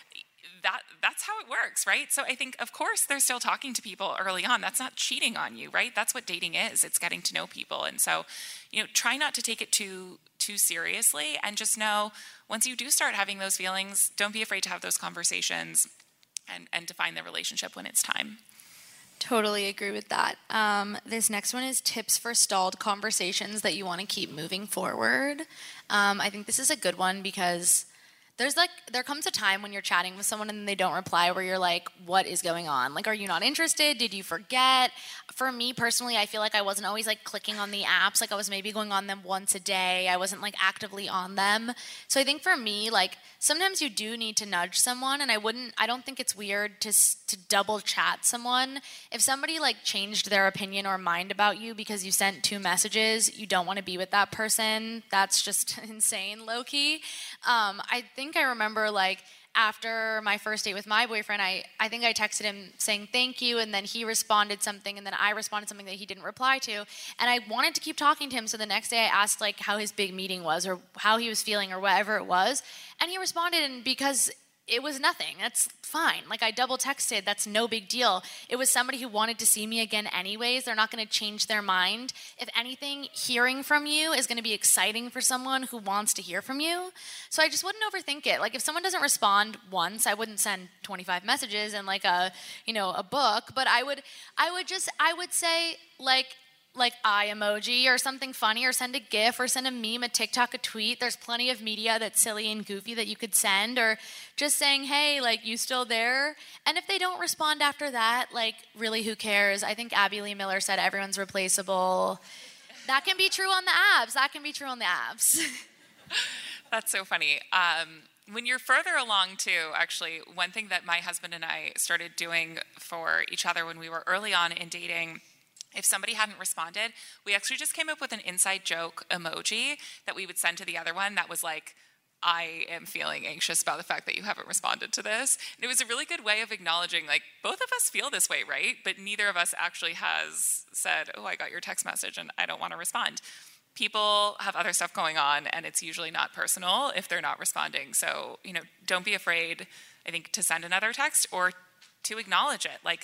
Speaker 2: that that's how it works, right? So I think, of course, they're still talking to people early on. That's not cheating on you, right? That's what dating is. It's getting to know people. And so, you know, try not to take it too too seriously, and just know once you do start having those feelings, don't be afraid to have those conversations and, and define the relationship when it's time.
Speaker 1: Totally agree with that. Um, this next one is tips for stalled conversations that you want to keep moving forward. Um, I think this is a good one because there's like, there comes a time when you're chatting with someone and they don't reply where you're like, what is going on? Like, are you not interested? Did you forget? For me personally, I feel like I wasn't always like clicking on the apps. Like I was maybe going on them once a day. I wasn't like actively on them. So I think for me, like sometimes you do need to nudge someone, and I wouldn't, I don't think it's weird to to double chat someone. If somebody like changed their opinion or mind about you because you sent two messages, you don't want to be with that person. That's just insane, low key. Um, I think I remember like after my first date with my boyfriend, I, I think I texted him saying thank you, and then he responded something, and then I responded something that he didn't reply to, and I wanted to keep talking to him, so the next day I asked like how his big meeting was or how he was feeling or whatever it was, and he responded, and because it was nothing. That's fine. Like I double texted. That's no big deal. It was somebody who wanted to see me again anyways. They're not going to change their mind. If anything, hearing from you is going to be exciting for someone who wants to hear from you. So I just wouldn't overthink it. Like if someone doesn't respond once, I wouldn't send twenty-five messages and like a, you know, a book, but I would I would just I would say like like eye emoji or something funny, or send a GIF or send a meme, a TikTok, a tweet. There's plenty of media that's silly and goofy that you could send, or just saying, hey, like, you still there? And if they don't respond after that, like, really, who cares? I think Abby Lee Miller said everyone's replaceable. That can be true on the apps. That can be true on the apps.
Speaker 2: That's so funny. Um, when you're further along, too, actually, one thing that my husband and I started doing for each other when we were early on in dating, if somebody hadn't responded, we actually just came up with an inside joke emoji that we would send to the other one that was like, I am feeling anxious about the fact that you haven't responded to this. And it was a really good way of acknowledging, like, both of us feel this way, right? But neither of us actually has said, oh, I got your text message and I don't want to respond. People have other stuff going on, and it's usually not personal if they're not responding. So, you know, don't be afraid, I think, to send another text or to acknowledge it. Like,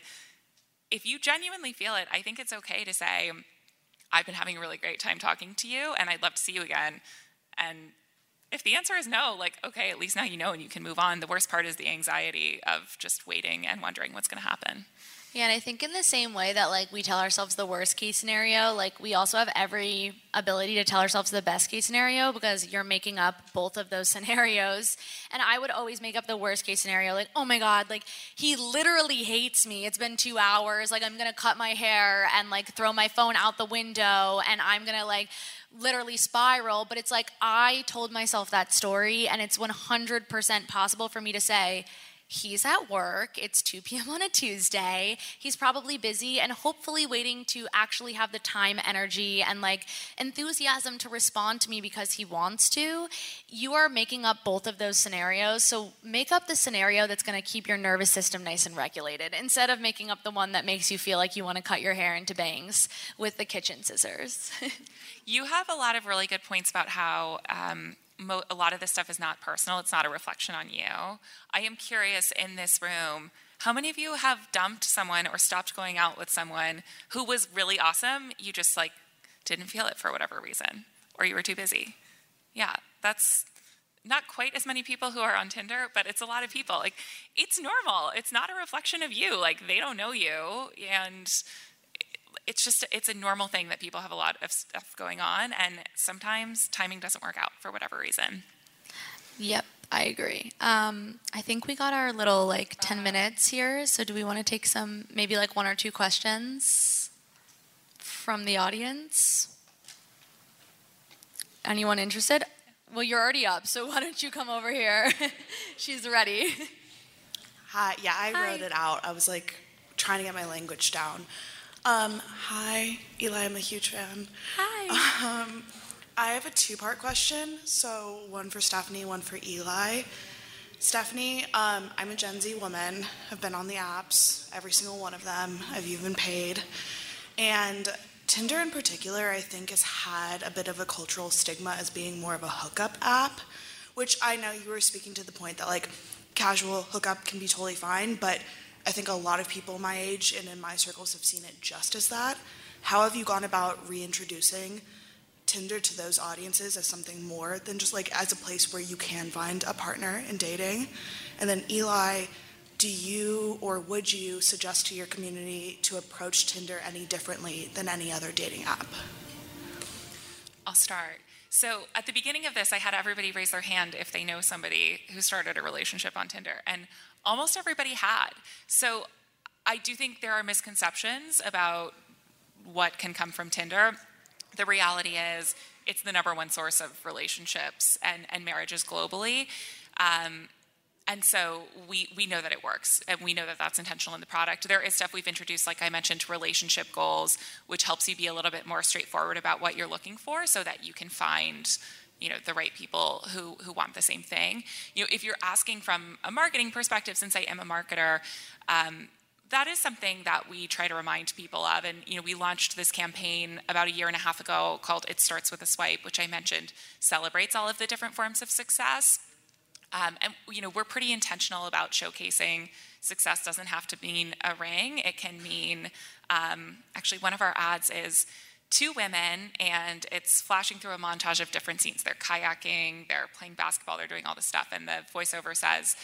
Speaker 2: if you genuinely feel it, I think it's okay to say, I've been having a really great time talking to you, and I'd love to see you again. And if the answer is no, like, okay, at least now you know and you can move on. The worst part is the anxiety of just waiting and wondering what's going to happen.
Speaker 1: Yeah, and I think in the same way that, like, we tell ourselves the worst case scenario, like, we also have every ability to tell ourselves the best case scenario, because you're making up both of those scenarios. And I would always make up the worst case scenario, like, oh my God, like, he literally hates me. It's been two hours. Like, I'm going to cut my hair and, like, throw my phone out the window, and I'm going to, like, literally spiral. But it's like, I told myself that story, and it's one hundred percent possible for me to say, he's at work, it's two p.m. on a Tuesday, he's probably busy and hopefully waiting to actually have the time, energy, and like enthusiasm to respond to me because he wants to. You are making up both of those scenarios, so make up the scenario that's going to keep your nervous system nice and regulated, instead of making up the one that makes you feel like you want to cut your hair into bangs with the kitchen scissors.
Speaker 2: You have a lot of really good points about how um, Mo- a lot of this stuff is not personal. It's not a reflection on you. I am curious, in this room, how many of you have dumped someone or stopped going out with someone who was really awesome? You just like didn't feel it for whatever reason, or you were too busy. Yeah, that's not quite as many people who are on Tinder, but it's a lot of people. Like, it's normal. It's not a reflection of you. Like, they don't know you, and it's just, it's a normal thing that people have a lot of stuff going on, and sometimes timing doesn't work out for whatever reason.
Speaker 1: Yep, I agree. Um, I think we got our little, like, ten minutes here, so do we want to take some, maybe, like, one or two questions from the audience? Anyone interested? Well, you're already up, so why don't you come over here? She's ready.
Speaker 3: Hi, yeah, I
Speaker 1: Hi.
Speaker 3: wrote it out. I was, like, trying to get my language down. Um, hi, Eli, I'm a huge fan.
Speaker 1: Hi.
Speaker 3: Um, I have a two-part question, so one for Stephanie, one for Eli. Stephanie, um, I'm a Gen Z woman. I've been on the apps, every single one of them. I've even paid. And Tinder in particular, I think, has had a bit of a cultural stigma as being more of a hookup app, which I know you were speaking to the point that, like, casual hookup can be totally fine, but I think a lot of people my age and in my circles have seen it just as that. How have you gone about reintroducing Tinder to those audiences as something more than just like as a place where you can find a partner in dating? And then Eli, do you or would you suggest to your community to approach Tinder any differently than any other dating app?
Speaker 2: I'll start. So at the beginning of this, I had everybody raise their hand if they know somebody who started a relationship on Tinder, and almost everybody had. So I do think there are misconceptions about what can come from Tinder. The reality is it's the number one source of relationships and, and marriages globally. Um, and so we, we know that it works, and we know that that's intentional in the product. There is stuff we've introduced, like I mentioned, relationship goals, which helps you be a little bit more straightforward about what you're looking for so that you can find, you know, the right people who, who want the same thing. You know, if you're asking from a marketing perspective, since I am a marketer, um, that is something that we try to remind people of. And, you know, we launched this campaign about a year and a half ago called It Starts With a Swipe, which I mentioned celebrates all of the different forms of success. Um, and, you know, we're pretty intentional about showcasing success doesn't have to mean a ring. It can mean, um, actually, one of our ads is two women, and it's flashing through a montage of different scenes. They're kayaking, they're playing basketball, they're doing all this stuff. And the voiceover says,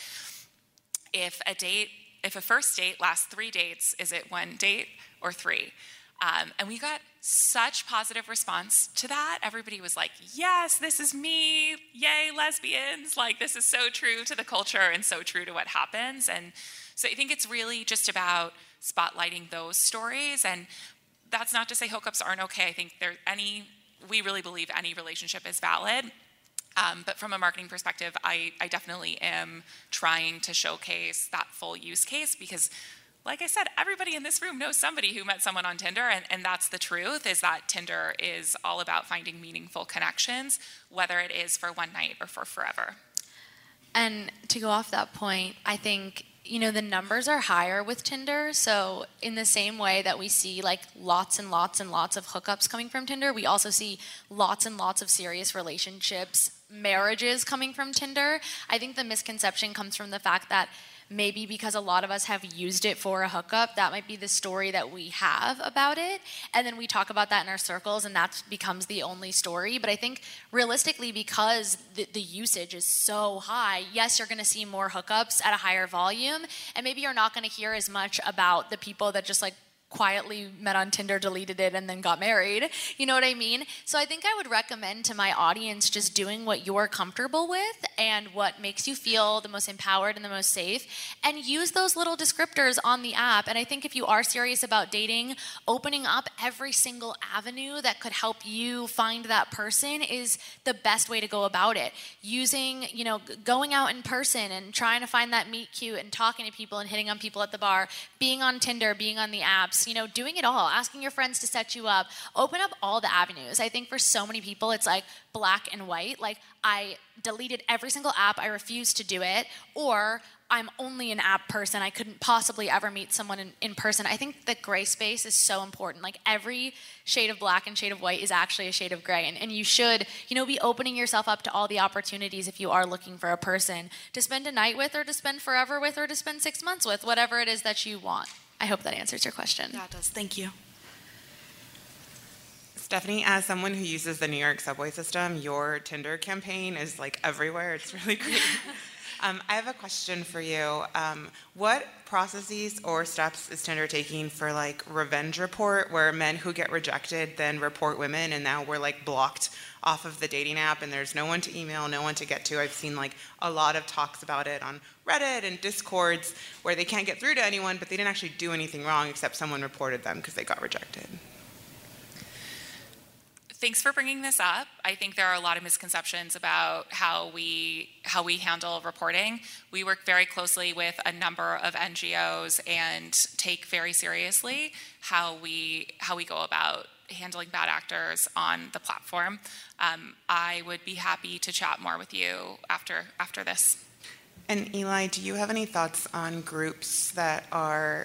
Speaker 2: if a date, if a first date lasts three dates, is it one date or three? Um, and we got such positive response to that. Everybody was like, yes, this is me. Yay, lesbians. Like, this is so true to the culture and so true to what happens. And so I think it's really just about spotlighting those stories. And that's not to say hookups aren't okay. I think there any, we really believe any relationship is valid. Um, but from a marketing perspective, I, I definitely am trying to showcase that full use case because, like I said, everybody in this room knows somebody who met someone on Tinder, and, and that's the truth, is that Tinder is all about finding meaningful connections, whether it is for one night or for forever.
Speaker 1: And to go off that point, I think, you know, the numbers are higher with Tinder. So in the same way that we see like lots and lots and lots of hookups coming from Tinder, we also see lots and lots of serious relationships, marriages coming from Tinder. I think the misconception comes from the fact that maybe because a lot of us have used it for a hookup, that might be the story that we have about it. And then we talk about that in our circles, and that becomes the only story. But I think realistically, because the, the usage is so high, yes, you're going to see more hookups at a higher volume. And maybe you're not going to hear as much about the people that just like quietly met on Tinder, deleted it, and then got married. You know what I mean? So I think I would recommend to my audience just doing what you're comfortable with and what makes you feel the most empowered and the most safe, and use those little descriptors on the app. And I think if you are serious about dating, opening up every single avenue that could help you find that person is the best way to go about it. Using, you know, going out in person and trying to find that meet cute and talking to people and hitting on people at the bar, being on Tinder, being on the apps, you know, doing it all, asking your friends to set you up, open up all the avenues. I think for so many people, it's like black and white. Like, I deleted every single app, I refuse to do it, or I'm only an app person, I couldn't possibly ever meet someone in, in person. I think the gray space is so important. Like, every shade of black and shade of white is actually a shade of gray. And, and you should, you know, be opening yourself up to all the opportunities if you are looking for a person to spend a night with, or to spend forever with, or to spend six months with, whatever it is that you want. I hope that answers your question.
Speaker 3: Yeah, it does. Thank you.
Speaker 4: Stephanie, as someone who uses the New York subway system, your Tinder campaign is like everywhere. It's really great. um, I have a question for you. Um, what processes or steps is Tinder taking for like revenge report, where men who get rejected then report women, and now we're like blocked off of the dating app and there's no one to email, no one to get to? I've seen like a lot of talks about it on Reddit and Discords where they can't get through to anyone, but they didn't actually do anything wrong except someone reported them because they got rejected.
Speaker 2: Thanks for bringing this up. I think there are a lot of misconceptions about how we how we handle reporting. We work very closely with a number of N G Os and take very seriously how we how we go about handling bad actors on the platform. Um, I would be happy to chat more with you after after this.
Speaker 4: And Eli, do you have any thoughts on groups that are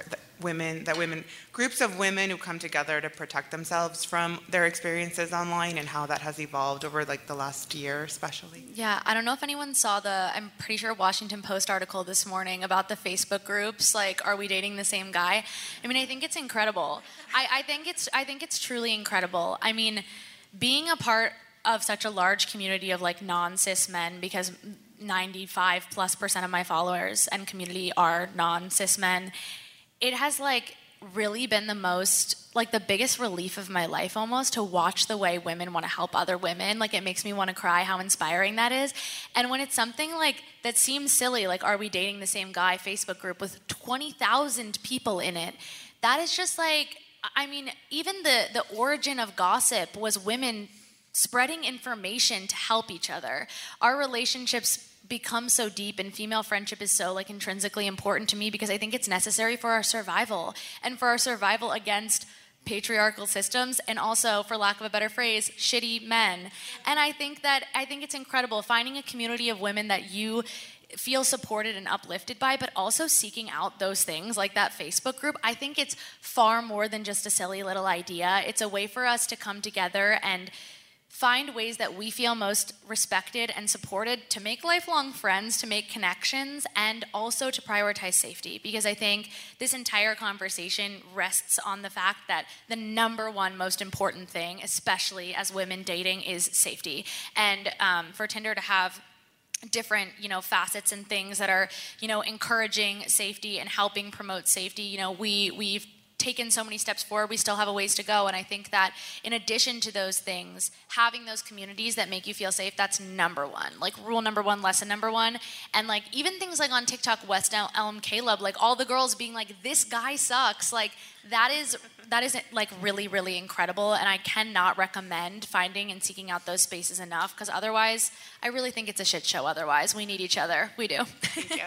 Speaker 4: women, that women, groups of women who come together to protect themselves from their experiences online and how that has evolved over like the last year especially.
Speaker 1: Yeah, I don't know if anyone saw the, I'm pretty sure Washington Post article this morning about the Facebook groups, like, are we dating the same guy? I mean, I think it's incredible. I, I think it's, I think it's truly incredible. I mean, being a part of such a large community of like non-cis men, because ninety-five plus percent of my followers and community are non-cis men, it has like really been the most, like the biggest relief of my life almost, to watch the way women want to help other women. Like, it makes me want to cry how inspiring that is. And when it's something like that seems silly, like, are we dating the same guy Facebook group with twenty thousand people in it, that is just like, I mean, even the the origin of gossip was women spreading information to help each other. Our relationships become so deep, and female friendship is so like intrinsically important to me because I think it's necessary for our survival and for our survival against patriarchal systems, and also, for lack of a better phrase, shitty men. And I think that I think it's incredible finding a community of women that you feel supported and uplifted by, but also seeking out those things like that Facebook group. I think it's far more than just a silly little idea. It's a way for us to come together and find ways that we feel most respected and supported, to make lifelong friends, to make connections, and also to prioritize safety. Because I think this entire conversation rests on the fact that the number one most important thing, especially as women dating, is safety. And um, for Tinder to have different, you know, facets and things that are, you know, encouraging safety and helping promote safety, you know, we we've taken so many steps forward. We still have a ways to go. And I think that in addition to those things, having those communities that make you feel safe, that's number one. Like rule number one, lesson number one. And like even things like on TikTok, West Elm Caleb, like all the girls being like, this guy sucks. Like that is, that is like really, really incredible. And I cannot recommend finding and seeking out those spaces enough, because otherwise, I really think it's a shit show otherwise. We need each other. We do.
Speaker 5: Thank you.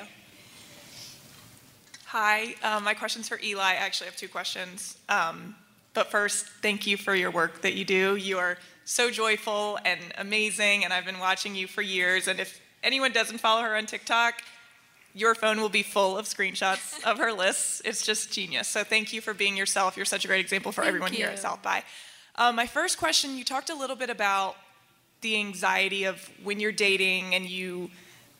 Speaker 5: Hi, um, my question's for Eli. I actually have two questions. Um, but first, thank you for your work that you do. You are so joyful and amazing, and I've been watching you for years. And if anyone doesn't follow her on TikTok, your phone will be full of screenshots of her lists. It's just genius. So thank you for being yourself. You're such a great example for
Speaker 1: Thank
Speaker 5: everyone
Speaker 1: you.
Speaker 5: here at South by. Um, my first question, you talked a little bit about the anxiety of when you're dating and you,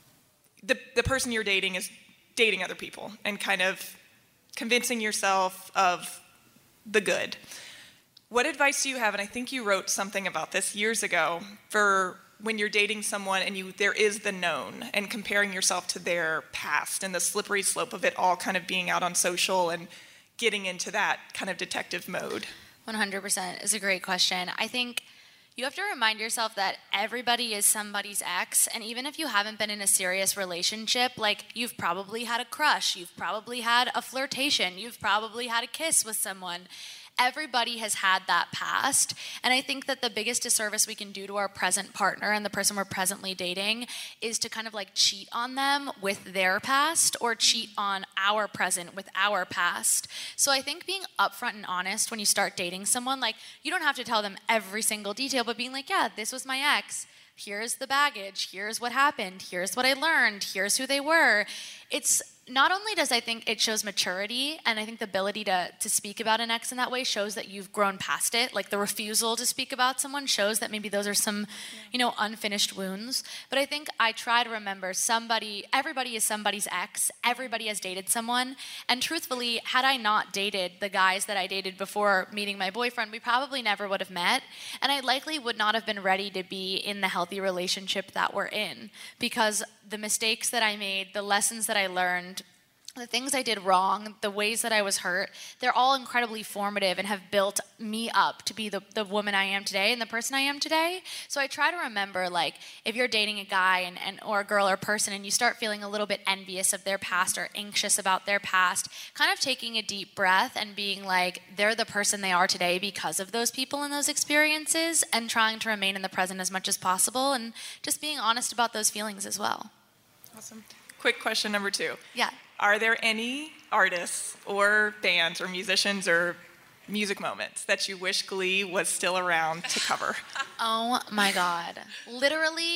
Speaker 5: the, the person you're dating is dating other people and kind of convincing yourself of the good. What advice do you have, and I think you wrote something about this years ago, for when you're dating someone and you there is the known and comparing yourself to their past and the slippery slope of it all kind of being out on social and getting into that kind of detective mode?
Speaker 1: one hundred percent is a great question. I think you have to remind yourself that everybody is somebody's ex, and even if you haven't been in a serious relationship, like you've probably had a crush, you've probably had a flirtation, you've probably had a kiss with someone. Everybody has had that past, and I think that the biggest disservice we can do to our present partner and the person we're presently dating is to kind of like cheat on them with their past or cheat on our present with our past. So I think being upfront and honest when you start dating someone, like you don't have to tell them every single detail, but being like, yeah, this was my ex. Here's the baggage. Here's what happened. Here's what I learned. Here's who they were. It's not only does I think it shows maturity, and I think the ability to to speak about an ex in that way shows that you've grown past it. Like the refusal to speak about someone shows that maybe those are some, you know, unfinished wounds. But I think I try to remember somebody, everybody is somebody's ex. Everybody has dated someone. And truthfully, had I not dated the guys that I dated before meeting my boyfriend, we probably never would have met. And I likely would not have been ready to be in the healthy relationship that we're in, because the mistakes that I made, the lessons that I learned, the things I did wrong, the ways that I was hurt, they're all incredibly formative and have built me up to be the, the woman I am today and the person I am today. So I try to remember, like, if you're dating a guy and, and or a girl or a person and you start feeling a little bit envious of their past or anxious about their past, kind of taking a deep breath and being like, they're the person they are today because of those people and those experiences, and trying to remain in the present as much as possible and just being honest about those feelings as well.
Speaker 5: Awesome. Quick question number two.
Speaker 1: Yeah.
Speaker 5: Are there any artists or bands or musicians or music moments that you wish Glee was still around to cover?
Speaker 1: Oh my God. Literally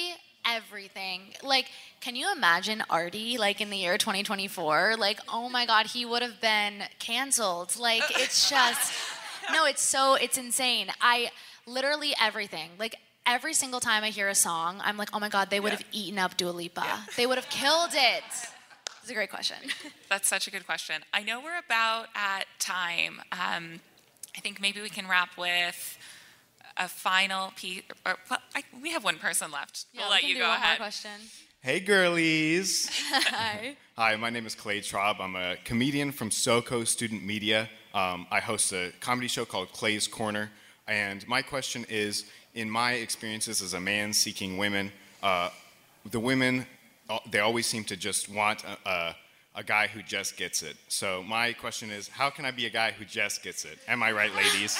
Speaker 1: everything. Like, can you imagine Artie, like, in the year twenty twenty-four? Like, oh my God, he would have been canceled. Like, it's just, no, it's so, it's insane. I, literally everything. Like, every single time I hear a song, I'm like, oh my God, they would have
Speaker 2: Yeah.
Speaker 1: eaten up Dua Lipa.
Speaker 2: Yeah.
Speaker 1: They would have killed it. It's a great question.
Speaker 2: That's such a good question. I know we're about at time. Um, I think maybe we can wrap with a final piece. Or, well, I, we have one person left.
Speaker 1: Yeah,
Speaker 2: we'll
Speaker 1: we
Speaker 2: let
Speaker 1: can
Speaker 2: you
Speaker 1: do
Speaker 2: go
Speaker 1: one more
Speaker 2: ahead.
Speaker 1: question.
Speaker 6: Hey, girlies.
Speaker 1: Hi.
Speaker 6: Hi, my name is Clay Traub. I'm a comedian from SoCo Student Media. Um, I host a comedy show called Clay's Corner. And my question is, in my experiences as a man seeking women, uh, the women, uh, they always seem to just want a, a, a guy who just gets it. So my question is, how can I be a guy who just gets it? Am I right, ladies?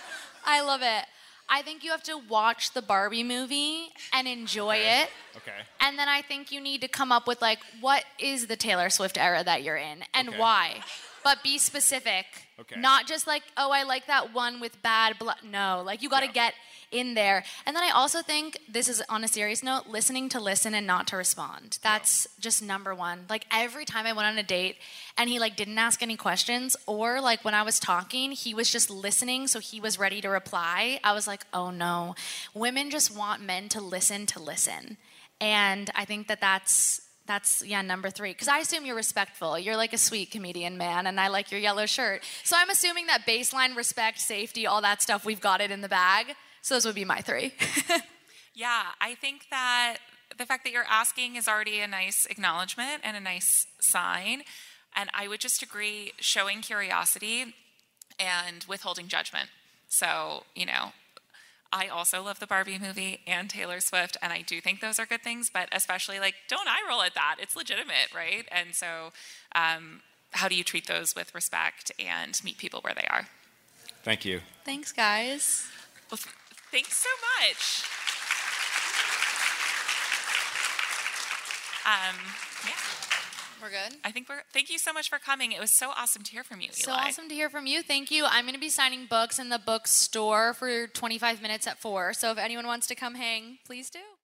Speaker 1: I love it. I think you have to watch the Barbie movie and enjoy
Speaker 6: Okay.
Speaker 1: it.
Speaker 6: Okay.
Speaker 1: And then I think you need to come up with, like, what is the Taylor Swift era that you're in and
Speaker 6: Okay.
Speaker 1: why? But be specific.
Speaker 6: Okay.
Speaker 1: Not just like, oh, I like that one with bad blood. No, like, you got to
Speaker 6: Yeah.
Speaker 1: get in there. And then I also think, this is on a serious note, listening to listen and not to respond. That's just number one. Like, every time I went on a date and he, like, didn't ask any questions, or, like, when I was talking, he was just listening, so he was ready to reply, I was like, oh no. Women just want men to listen to listen. And I think that that's That's, yeah, number three. Because I assume you're respectful. You're like a sweet comedian, man, and I like your yellow shirt. So I'm assuming that baseline, respect, safety, all that stuff, we've got it in the bag. So those would be my three.
Speaker 2: Yeah, I think that the fact that you're asking is already a nice acknowledgement and a nice sign. And I would just agree, showing curiosity and withholding judgment. So, you know, I also love the Barbie movie and Taylor Swift, and I do think those are good things, but especially, like, don't eye roll at that. It's legitimate, right? And so um, how do you treat those with respect and meet people where they are?
Speaker 6: Thank you.
Speaker 1: Thanks, guys.
Speaker 2: Well, th- thanks so much. Um, yeah,
Speaker 1: We're good?
Speaker 2: I think we're, thank you so much for coming. It was so awesome to hear from you, Eli.
Speaker 1: So awesome to hear from you. Thank you. I'm going to be signing books in the bookstore for twenty-five minutes at four. So if anyone wants to come hang, please do.